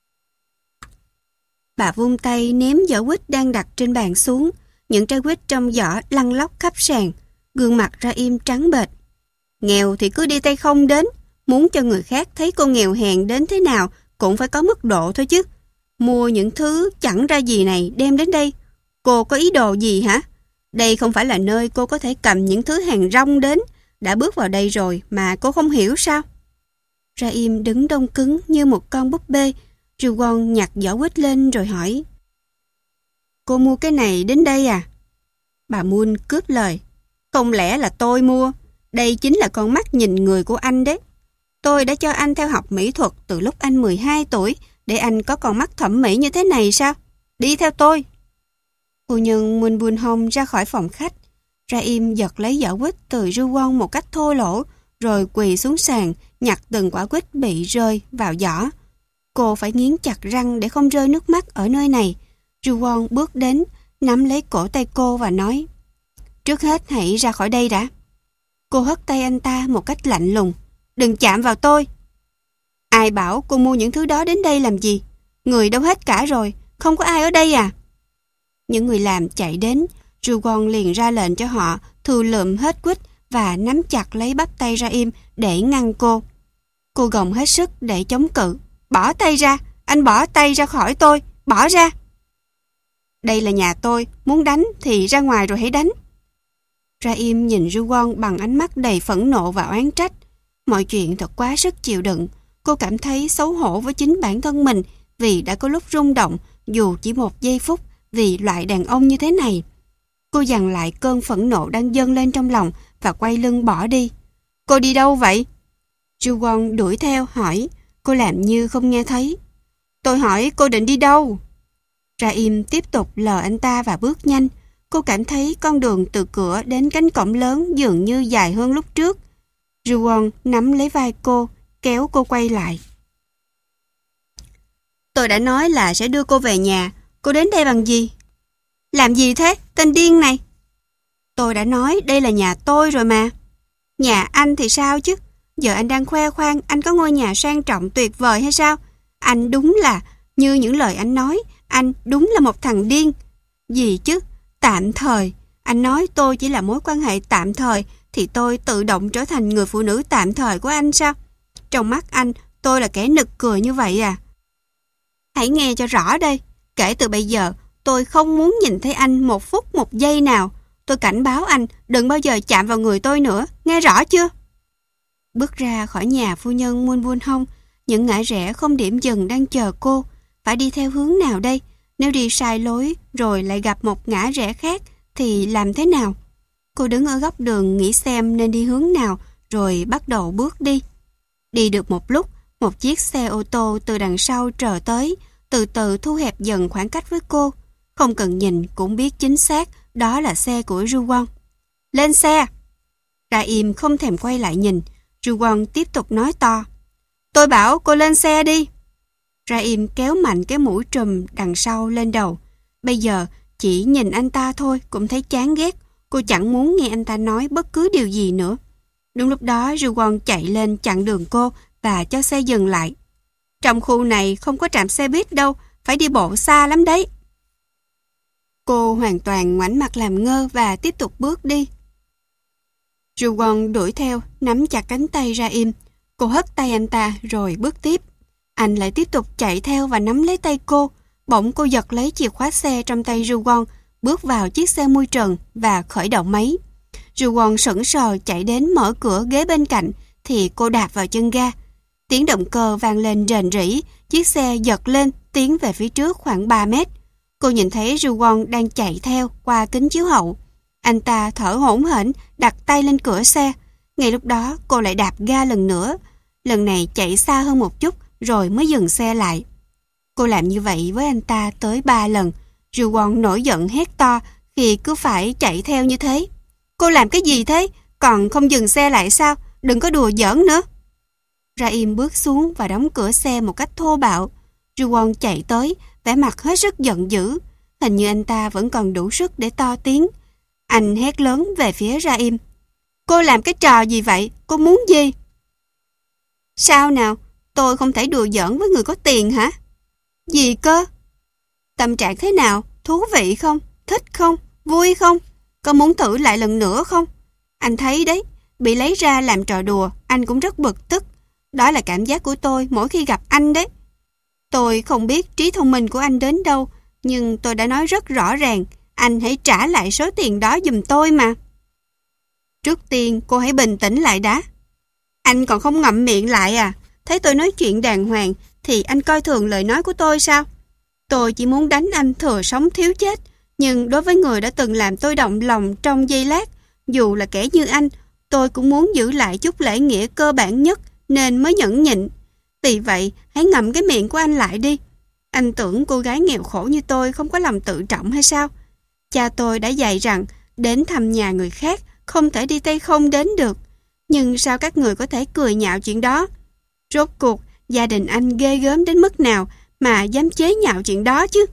Bà vung tay ném giỏ quýt đang đặt trên bàn xuống. Những trái quýt trong giỏ lăn lóc khắp sàn. Gương mặt Ra Im trắng bệch. Nghèo thì cứ đi tay không đến. Muốn cho người khác thấy cô nghèo hèn đến thế nào cũng phải có mức độ thôi chứ. Mua những thứ chẳng ra gì này đem đến đây. Cô có ý đồ gì hả? Đây không phải là nơi cô có thể cầm những thứ hàng rong đến. Đã bước vào đây rồi mà cô không hiểu sao? Ra Im đứng đông cứng như một con búp bê. Ru Won nhặt giỏ quýt lên rồi hỏi. Cô mua cái này đến đây à? Bà Moon cướp lời. Không lẽ là tôi mua? Đây chính là con mắt nhìn người của anh đấy. Tôi đã cho anh theo học mỹ thuật từ lúc anh 12 tuổi để anh có con mắt thẩm mỹ như thế này sao? Đi theo tôi. Phu nhân Moon Bun Hong ra khỏi phòng khách. Ra Im giật lấy giỏ quýt từ Ru Won một cách thô lỗ, rồi quỳ xuống sàn nhặt từng quả quýt bị rơi vào giỏ. Cô phải nghiến chặt răng để không rơi nước mắt ở nơi này. Ru Won bước đến, nắm lấy cổ tay cô và nói. Trước hết hãy ra khỏi đây đã. Cô hất tay anh ta một cách lạnh lùng. Đừng chạm vào tôi. Ai bảo cô mua những thứ đó đến đây làm gì? Người đâu hết cả rồi, không có ai ở đây à? Những người làm chạy đến. Ru Won liền ra lệnh cho họ thu lượm hết quýt và nắm chặt lấy bắp tay Ra Im để ngăn cô. Cô gồng hết sức để chống cự. Bỏ tay ra, anh bỏ tay ra khỏi tôi, bỏ ra. Đây là nhà tôi, muốn đánh thì ra ngoài rồi hãy đánh. Ra Im nhìn Ru Won bằng ánh mắt đầy phẫn nộ và oán trách. Mọi chuyện thật quá sức chịu đựng. Cô cảm thấy xấu hổ với chính bản thân mình vì đã có lúc rung động dù chỉ một giây phút vì loại đàn ông như thế này. Cô dằn lại cơn phẫn nộ đang dâng lên trong lòng và quay lưng bỏ đi. Cô đi đâu vậy? Ru Won đuổi theo hỏi. Cô làm như không nghe thấy. Tôi hỏi cô định đi đâu? Ra Im tiếp tục lờ anh ta và bước nhanh. Cô cảm thấy con đường từ cửa đến cánh cổng lớn dường như dài hơn lúc trước. Ru Won nắm lấy vai cô, kéo cô quay lại. Tôi đã nói là sẽ đưa cô về nhà. Cô đến đây bằng gì? Làm gì thế, tên điên này? Tôi đã nói đây là nhà tôi rồi mà. Nhà anh thì sao chứ? Giờ anh đang khoe khoang anh có ngôi nhà sang trọng tuyệt vời hay sao? Anh đúng là, như những lời anh nói, anh đúng là một thằng điên. Gì chứ? Tạm thời. Anh nói tôi chỉ là mối quan hệ tạm thời, thì tôi tự động trở thành người phụ nữ tạm thời của anh sao? Trong mắt anh, tôi là kẻ nực cười như vậy à? Hãy nghe cho rõ đây. Kể từ bây giờ, tôi không muốn nhìn thấy anh một phút một giây nào. Tôi cảnh báo anh đừng bao giờ chạm vào người tôi nữa, nghe rõ chưa? Bước ra khỏi nhà phu nhân Mun Bun Hong, những ngã rẽ không điểm dừng đang chờ cô. Phải đi theo hướng nào đây? Nếu đi sai lối rồi lại gặp một ngã rẽ khác thì làm thế nào? Cô đứng ở góc đường nghĩ xem nên đi hướng nào rồi bắt đầu bước đi. Đi được một lúc, một chiếc xe ô tô từ đằng sau trở tới, từ từ thu hẹp dần khoảng cách với cô. Không cần nhìn cũng biết chính xác đó là xe của Ru Won. Lên xe! Ra im không thèm quay lại nhìn. Ru Won tiếp tục nói to. Tôi bảo cô lên xe đi. Ra im kéo mạnh cái mũ trùm đằng sau lên đầu. Bây giờ chỉ nhìn anh ta thôi cũng thấy chán ghét. Cô chẳng muốn nghe anh ta nói bất cứ điều gì nữa. Đúng lúc đó Ru Won chạy lên chặn đường cô và cho xe dừng lại. Trong khu này không có trạm xe buýt đâu, phải đi bộ xa lắm đấy. Cô hoàn toàn ngoảnh mặt làm ngơ và tiếp tục bước đi. Ru Won đuổi theo, nắm chặt cánh tay Ra Im. Cô hất tay anh ta rồi bước tiếp. Anh lại tiếp tục chạy theo và nắm lấy tay cô. Bỗng cô giật lấy chìa khóa xe trong tay Ru Won, bước vào chiếc xe mui trần và khởi động máy. Ru Won sững sờ chạy đến mở cửa ghế bên cạnh thì cô đạp vào chân ga. Tiếng động cơ vang lên rền rĩ, chiếc xe giật lên tiến về phía trước khoảng 3 mét. Cô nhìn thấy Ru Won đang chạy theo qua kính chiếu hậu. Anh ta thở hổn hển đặt tay lên cửa xe. Ngay lúc đó cô lại đạp ga lần nữa. Lần này chạy xa hơn một chút rồi mới dừng xe lại. Cô làm như vậy với anh ta tới 3 lần. Ru Won nổi giận hét to khi cứ phải chạy theo như thế. Cô làm cái gì thế? Còn không dừng xe lại sao? Đừng có đùa giỡn nữa. Ra Im bước xuống và đóng cửa xe một cách thô bạo. Ru Won chạy tới, vẻ mặt hết sức giận dữ. Hình như anh ta vẫn còn đủ sức để to tiếng. Anh hét lớn về phía Ra Im. Cô làm cái trò gì vậy? Cô muốn gì? Sao nào? Tôi không thể đùa giỡn với người có tiền hả? Gì cơ? Tâm trạng thế nào? Thú vị không? Thích không? Vui không? Có muốn thử lại lần nữa không? Anh thấy đấy, bị lấy ra làm trò đùa, anh cũng rất bực tức. Đó là cảm giác của tôi mỗi khi gặp anh đấy. Tôi không biết trí thông minh của anh đến đâu, nhưng tôi đã nói rất rõ ràng, anh hãy trả lại số tiền đó giùm tôi mà. Trước tiên cô hãy bình tĩnh lại đã. Anh còn không ngậm miệng lại à? Thấy tôi nói chuyện đàng hoàng thì anh coi thường lời nói của tôi sao? Tôi chỉ muốn đánh anh thừa sống thiếu chết, nhưng đối với người đã từng làm tôi động lòng trong giây lát, dù là kẻ như anh, tôi cũng muốn giữ lại chút lễ nghĩa cơ bản nhất nên mới nhẫn nhịn. Vì vậy, hãy ngậm cái miệng của anh lại đi. Anh tưởng cô gái nghèo khổ như tôi không có lòng tự trọng hay sao? Cha tôi đã dạy rằng đến thăm nhà người khác không thể đi tay không đến được. Nhưng sao các người có thể cười nhạo chuyện đó? Rốt cuộc, gia đình anh ghê gớm đến mức nào mà dám chế nhạo chuyện đó chứ?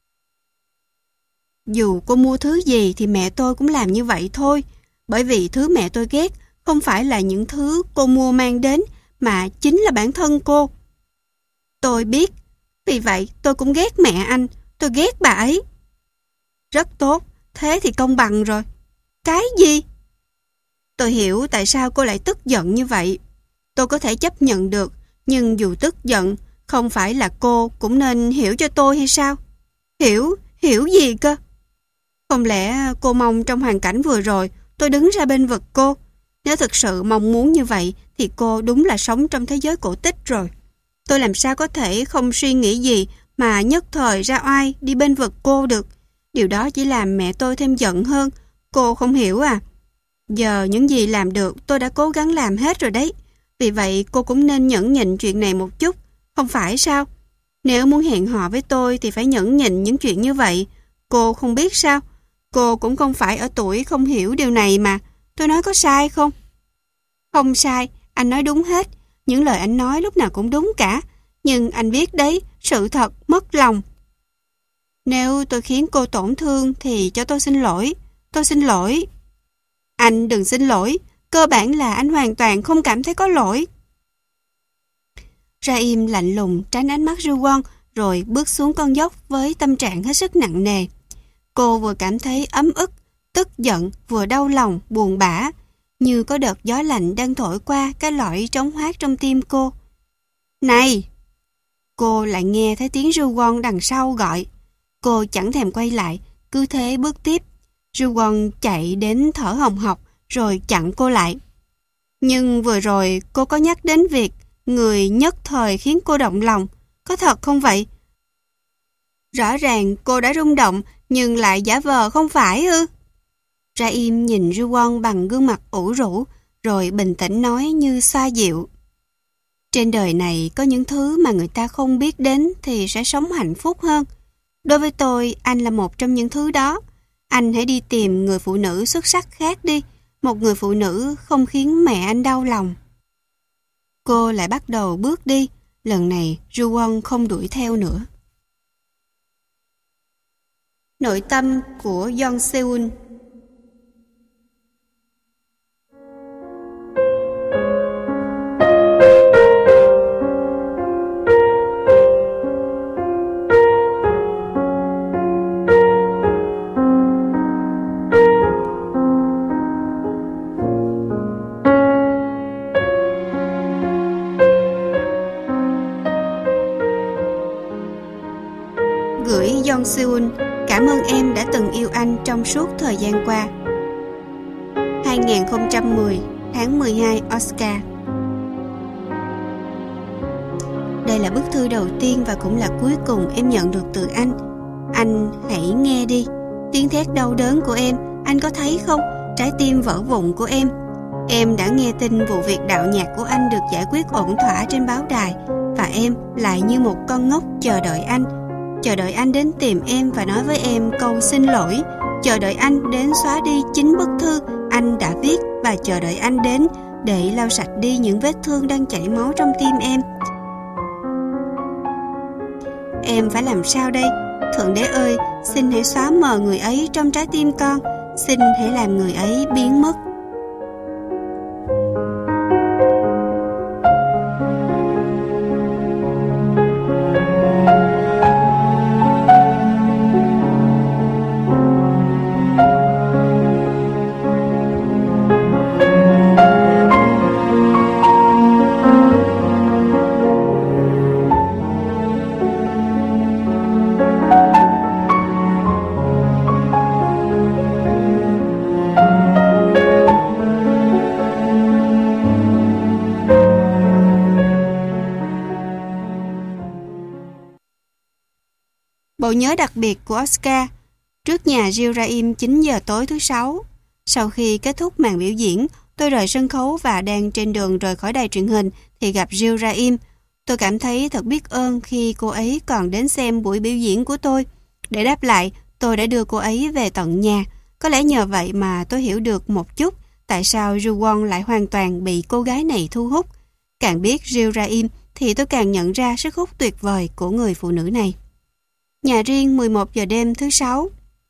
Dù cô mua thứ gì thì mẹ tôi cũng làm như vậy thôi. Bởi vì thứ mẹ tôi ghét không phải là những thứ cô mua mang đến, mà chính là bản thân cô. Tôi biết, vì vậy tôi cũng ghét mẹ anh, tôi ghét bà ấy. Rất tốt, thế thì công bằng rồi. Cái gì? Tôi hiểu tại sao cô lại tức giận như vậy. Tôi có thể chấp nhận được, nhưng dù tức giận, không phải là cô cũng nên hiểu cho tôi hay sao? Hiểu gì cơ? Không lẽ cô mong trong hoàn cảnh vừa rồi tôi đứng ra bên vực cô? Nếu thực sự mong muốn như vậy thì cô đúng là sống trong thế giới cổ tích rồi. Tôi làm sao có thể không suy nghĩ gì mà nhất thời ra oai đi bên vực cô được. Điều đó chỉ làm mẹ tôi thêm giận hơn. Cô không hiểu à? Giờ những gì làm được tôi đã cố gắng làm hết rồi đấy. Vì vậy cô cũng nên nhẫn nhịn chuyện này một chút. Không phải sao? Nếu muốn hẹn hò với tôi thì phải nhẫn nhịn những chuyện như vậy. Cô không biết sao? Cô cũng không phải ở tuổi không hiểu điều này mà. Tôi nói có sai không? Không sai, anh nói đúng hết. Những lời anh nói lúc nào cũng đúng cả. Nhưng anh biết đấy, sự thật mất lòng. Nếu tôi khiến cô tổn thương thì cho tôi xin lỗi. Tôi xin lỗi. Anh đừng xin lỗi. Cơ bản là anh hoàn toàn không cảm thấy có lỗi. Raim lạnh lùng tránh ánh mắt Ju-won rồi bước xuống con dốc với tâm trạng hết sức nặng nề. Cô vừa cảm thấy ấm ức, tức giận, vừa đau lòng, buồn bã, như có đợt gió lạnh đang thổi qua cái lõi trống hoác trong tim cô. Này! Cô lại nghe thấy tiếng Ju-won đằng sau gọi. Cô chẳng thèm quay lại, cứ thế bước tiếp. Ju-won chạy đến thở hồng hộc rồi chặn cô lại. Nhưng vừa rồi cô có nhắc đến việc người nhất thời khiến cô động lòng. Có thật không vậy? Rõ ràng cô đã rung động nhưng lại giả vờ không phải ư? Raim nhìn Ju-won bằng gương mặt ủ rũ rồi bình tĩnh nói như xoa dịu. Trên đời này có những thứ mà người ta không biết đến thì sẽ sống hạnh phúc hơn. Đối với tôi, anh là một trong những thứ đó. Anh hãy đi tìm người phụ nữ xuất sắc khác đi. Một người phụ nữ không khiến mẹ anh đau lòng. Cô lại bắt đầu bước đi. Lần này Ju-won không đuổi theo nữa. Nội tâm của Yeon Seun. Gửi Yeon Seun, cảm ơn em đã từng yêu anh trong suốt thời gian qua. 2010, tháng 12, Oscar. Đây là bức thư đầu tiên và cũng là cuối cùng em nhận được từ anh. Anh hãy nghe đi. Tiếng thét đau đớn của em, anh có thấy không? Trái tim vỡ vụn của em. Em đã nghe tin vụ việc đạo nhạc của anh được giải quyết ổn thỏa trên báo đài. Và em lại như một con ngốc chờ đợi anh. Chờ đợi anh đến tìm em và nói với em câu xin lỗi. Chờ đợi anh đến xóa đi chính bức thư anh đã viết. Và chờ đợi anh đến để lau sạch đi những vết thương đang chảy máu trong tim em. Em phải làm sao đây? Thượng đế ơi, xin hãy xóa mờ người ấy trong trái tim con. Xin hãy làm người ấy biến mất. Bộ nhớ đặc biệt của Oscar. Trước nhà Jill Raim 9 giờ tối thứ Sáu. Sau khi kết thúc màn biểu diễn, tôi rời sân khấu và đang trên đường rời khỏi đài truyền hình thì gặp Jill Raim. Tôi cảm thấy thật biết ơn khi cô ấy còn đến xem buổi biểu diễn của tôi. Để đáp lại, tôi đã đưa cô ấy về tận nhà. Có lẽ nhờ vậy mà tôi hiểu được một chút tại sao Ju-won lại hoàn toàn bị cô gái này thu hút. Càng biết Jill Raim thì tôi càng nhận ra sức hút tuyệt vời của người phụ nữ này. Nhà riêng 11 giờ đêm thứ Sáu.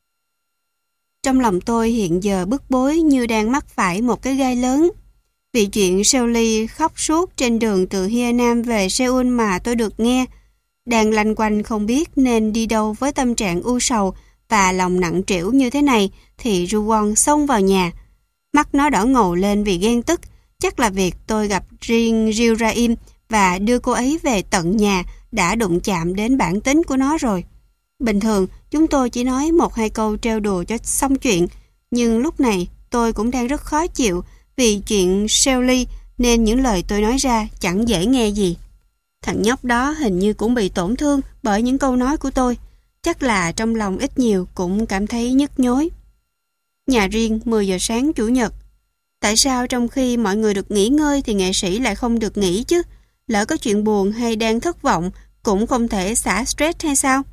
Trong lòng tôi hiện giờ bức bối như đang mắc phải một cái gai lớn. Vì chuyện Seoli khóc suốt trên đường từ Hyeonam về Seoul mà tôi được nghe. Đang lanh quanh không biết nên đi đâu với tâm trạng u sầu và lòng nặng trĩu như thế này thì Ju-won xông vào nhà. Mắt nó đỏ ngầu lên vì ghen tức. Chắc là việc tôi gặp riêng Jill Raim và đưa cô ấy về tận nhà đã đụng chạm đến bản tính của nó rồi. Bình thường, chúng tôi chỉ nói 1-2 câu trêu đùa cho xong chuyện, nhưng lúc này tôi cũng đang rất khó chịu vì chuyện Seoli nên những lời tôi nói ra chẳng dễ nghe gì. Thằng nhóc đó hình như cũng bị tổn thương bởi những câu nói của tôi, chắc là trong lòng ít nhiều cũng cảm thấy nhức nhối. Nhà riêng 10 giờ sáng Chủ nhật. Tại sao trong khi mọi người được nghỉ ngơi thì nghệ sĩ lại không được nghỉ chứ? Lỡ có chuyện buồn hay đang thất vọng cũng không thể xả stress hay sao?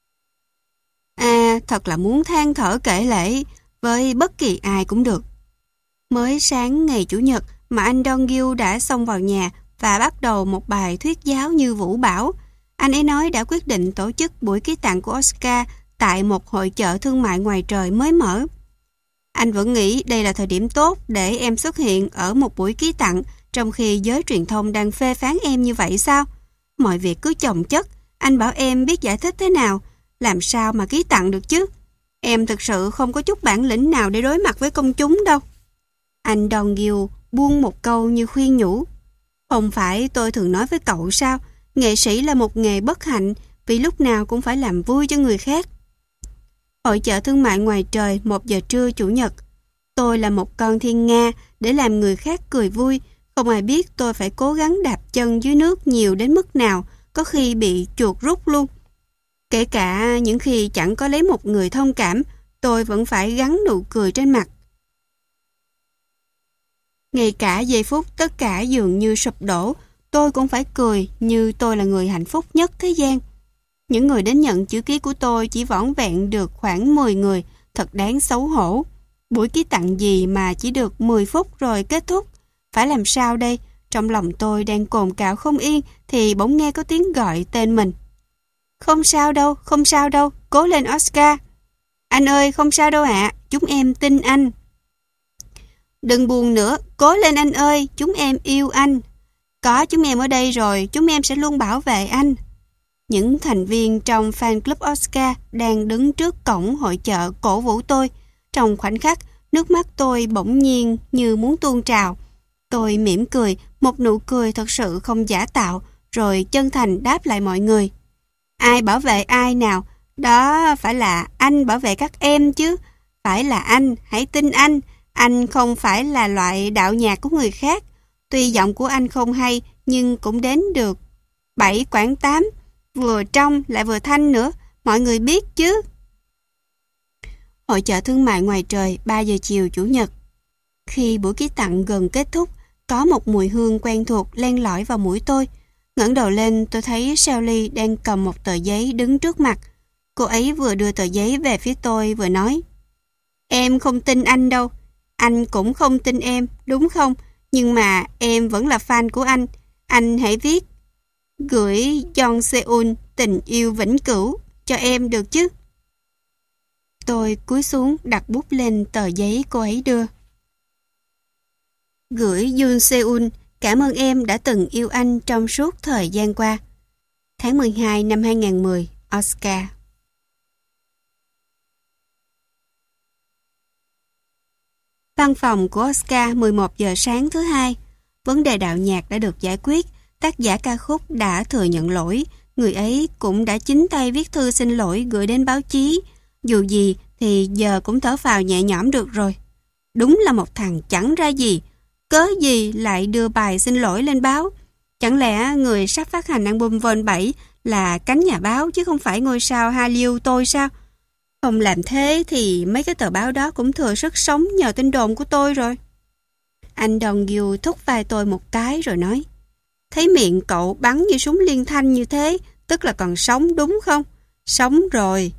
À, thật là muốn than thở kể lể với bất kỳ ai cũng được. Mới sáng ngày Chủ nhật mà anh Dong-gyu đã xông vào nhà và bắt đầu một bài thuyết giáo như vũ bão. Anh ấy nói đã quyết định tổ chức buổi ký tặng của Oscar tại một hội chợ thương mại ngoài trời mới mở. Anh vẫn nghĩ đây là thời điểm tốt để em xuất hiện ở một buổi ký tặng, trong khi giới truyền thông đang phê phán em như vậy sao? Mọi việc cứ chồng chất, anh bảo em biết giải thích thế nào, làm sao mà ký tặng được chứ? Em thực sự không có chút bản lĩnh nào để đối mặt với công chúng đâu. Anh Dongill buông một câu như khuyên nhủ. Không phải tôi thường nói với cậu sao, nghệ sĩ là một nghề bất hạnh vì lúc nào cũng phải làm vui cho người khác. Hội chợ thương mại ngoài trời 1 giờ trưa Chủ nhật. Tôi là một con thiên nga để làm người khác cười vui. Không ai biết tôi phải cố gắng đạp chân dưới nước nhiều đến mức nào, có khi bị chuột rút luôn. Kể cả những khi chẳng có lấy một người thông cảm, tôi vẫn phải gắn nụ cười trên mặt. Ngay cả giây phút tất cả dường như sụp đổ, tôi cũng phải cười như tôi là người hạnh phúc nhất thế gian. Những người đến nhận chữ ký của tôi chỉ vỏn vẹn được khoảng 10 người, thật đáng xấu hổ. Buổi ký tặng gì mà chỉ được 10 phút rồi kết thúc? Phải làm sao đây? Trong lòng tôi đang cồn cào không yên thì bỗng nghe có tiếng gọi tên mình. Không sao đâu, cố lên Oscar. Anh ơi, không sao đâu ạ, chúng em tin anh. Đừng buồn nữa, cố lên anh ơi, chúng em yêu anh. Có chúng em ở đây rồi, chúng em sẽ luôn bảo vệ anh. Những thành viên trong fan club Oscar đang đứng trước cổng hội chợ cổ vũ tôi. Trong khoảnh khắc, nước mắt tôi bỗng nhiên như muốn tuôn trào. Tôi mỉm cười, một nụ cười thật sự không giả tạo, rồi chân thành đáp lại mọi người. Ai bảo vệ ai nào? Đó phải là anh bảo vệ các em chứ. Phải là anh, hãy tin anh. Anh không phải là loại đạo nhạc của người khác. Tuy giọng của anh không hay, nhưng cũng đến được 7 quãng 8. Vừa trong lại vừa thanh nữa. Mọi người biết chứ. Hội chợ thương mại ngoài trời 3 giờ chiều Chủ nhật. Khi buổi ký tặng gần kết thúc, có một mùi hương quen thuộc len lỏi vào mũi tôi. Ngẩng đầu lên, tôi thấy Sally đang cầm một tờ giấy đứng trước mặt. Cô ấy vừa đưa tờ giấy về phía tôi vừa nói: Em không tin anh đâu. Anh cũng không tin em, đúng không? Nhưng mà em vẫn là fan của anh. Anh hãy viết gửi Jong Seun tình yêu vĩnh cửu cho em được chứ? Tôi cúi xuống đặt bút lên tờ giấy cô ấy đưa. Gửi Yoon Seun, cảm ơn em đã từng yêu anh trong suốt thời gian qua. Tháng 12 năm 2010, Oscar. Văn phòng của Oscar 11 giờ sáng thứ Hai. Vấn đề đạo nhạc đã được giải quyết. Tác giả ca khúc đã thừa nhận lỗi. Người ấy cũng đã chính tay viết thư xin lỗi gửi đến báo chí. Dù gì thì giờ cũng thở phào nhẹ nhõm được rồi. Đúng là một thằng chẳng ra gì. Cớ gì lại đưa bài xin lỗi lên báo? Chẳng lẽ người sắp phát hành album Vol 7 là cánh nhà báo chứ không phải ngôi sao Hallyu tôi sao? Không làm thế thì mấy cái tờ báo đó cũng thừa sức sống nhờ tin đồn của tôi rồi. Anh Dongill thúc vai tôi một cái rồi nói: Thấy miệng cậu bắn như súng liên thanh như thế, tức là còn sống đúng không? Sống rồi.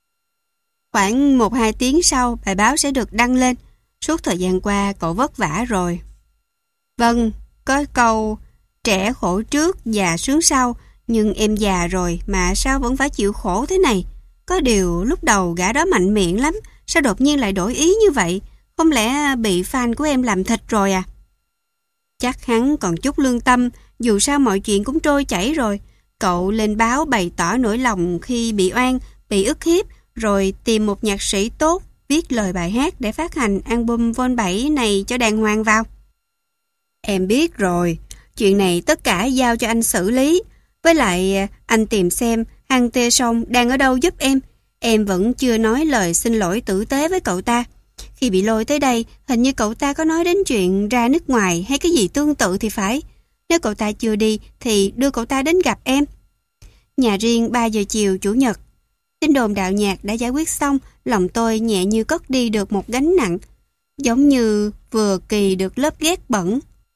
Khoảng 1-2 tiếng sau, bài báo sẽ được đăng lên. Suốt thời gian qua cậu vất vả rồi. Vâng, có câu trẻ khổ trước, già sướng sau, nhưng em già rồi mà sao vẫn phải chịu khổ thế này? Có điều lúc đầu gã đó mạnh miệng lắm, sao đột nhiên lại đổi ý như vậy? Không lẽ bị fan của em làm thịt rồi à? Chắc hắn còn chút lương tâm, dù sao mọi chuyện cũng trôi chảy rồi. Cậu lên báo bày tỏ nỗi lòng khi bị oan, bị ức hiếp, rồi tìm một nhạc sĩ tốt, viết lời bài hát để phát hành album Vol 7 này cho đàng hoàng vào. Em biết rồi, chuyện này tất cả giao cho anh xử lý. Với lại anh tìm xem Hang Tae Song đang ở đâu giúp em. Em vẫn chưa nói lời xin lỗi tử tế với cậu ta. Khi bị lôi tới đây, hình như cậu ta có nói đến chuyện ra nước ngoài hay cái gì tương tự thì phải. Nếu cậu ta chưa đi thì đưa cậu ta đến gặp em. Nhà riêng 3 giờ chiều Chủ nhật. Tin đồn đạo nhạc đã giải quyết xong, lòng tôi nhẹ như cất đi được một gánh nặng, giống như vừa kỳ được lớp ghét bẩn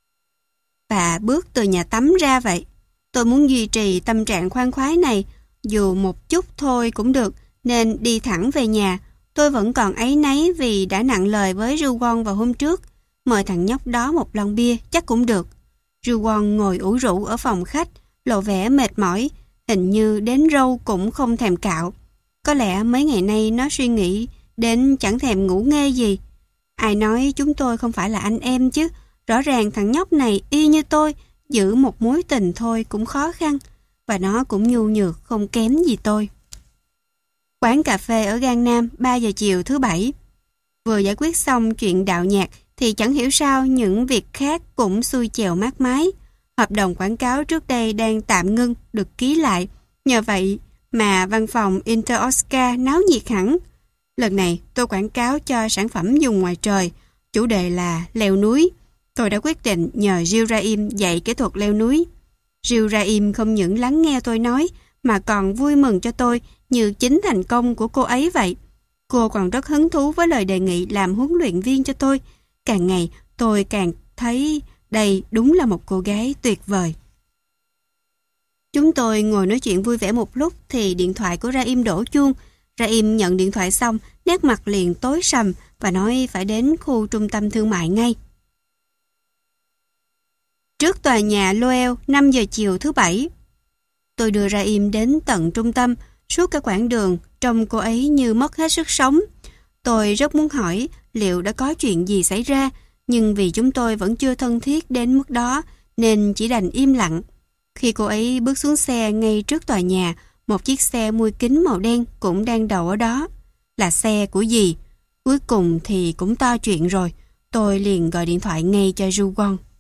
và bước từ nhà tắm ra vậy. Tôi muốn duy trì tâm trạng khoan khoái này, dù một chút thôi cũng được, nên đi thẳng về nhà. Tôi vẫn còn áy náy vì đã nặng lời với Ruwon vào hôm trước. Mời thằng nhóc đó một lon bia chắc cũng được. Ruwon ngồi ủ rũ ở phòng khách, lộ vẻ mệt mỏi, hình như đến râu cũng không thèm cạo. Có lẽ mấy ngày nay nó suy nghĩ đến chẳng thèm ngủ nghê gì. Ai nói chúng tôi không phải là anh em chứ? Rõ ràng thằng nhóc này y như tôi, giữ một mối tình thôi cũng khó khăn, và nó cũng nhu nhược không kém gì tôi. Quán cà phê ở Gang Nam, 3 giờ chiều thứ Bảy. Vừa giải quyết xong chuyện đạo nhạc thì chẳng hiểu sao những việc khác cũng xuôi chèo mát mái. Hợp đồng quảng cáo trước đây đang tạm ngưng được ký lại. Nhờ vậy mà văn phòng Inter Oscar náo nhiệt hẳn. Lần này tôi quảng cáo cho sản phẩm dùng ngoài trời. Chủ đề là leo núi. Tôi đã quyết định nhờ Jill Rahim dạy kỹ thuật leo núi. Jill Rahim không những lắng nghe tôi nói mà còn vui mừng cho tôi như chính thành công của cô ấy vậy. Cô còn rất hứng thú với lời đề nghị làm huấn luyện viên cho tôi. Càng ngày tôi càng thấy đây đúng là một cô gái tuyệt vời. Chúng tôi ngồi nói chuyện vui vẻ một lúc thì điện thoại của Rahim đổ chuông. Rahim nhận điện thoại xong, nét mặt liền tối sầm và nói phải đến khu trung tâm thương mại ngay. Trước tòa nhà Loel, 5 giờ chiều thứ Bảy. Tôi đưa Rahim đến tận trung tâm. Suốt cả quãng đường, trông cô ấy như mất hết sức sống. Tôi rất muốn hỏi liệu đã có chuyện gì xảy ra, nhưng vì chúng tôi vẫn chưa thân thiết đến mức đó, nên chỉ đành im lặng. Khi cô ấy bước xuống xe ngay trước tòa nhà, một chiếc xe mui kính màu đen cũng đang đậu ở đó. Là xe của dì. Cuối cùng thì cũng to chuyện rồi. Tôi liền gọi điện thoại ngay cho Ju Won.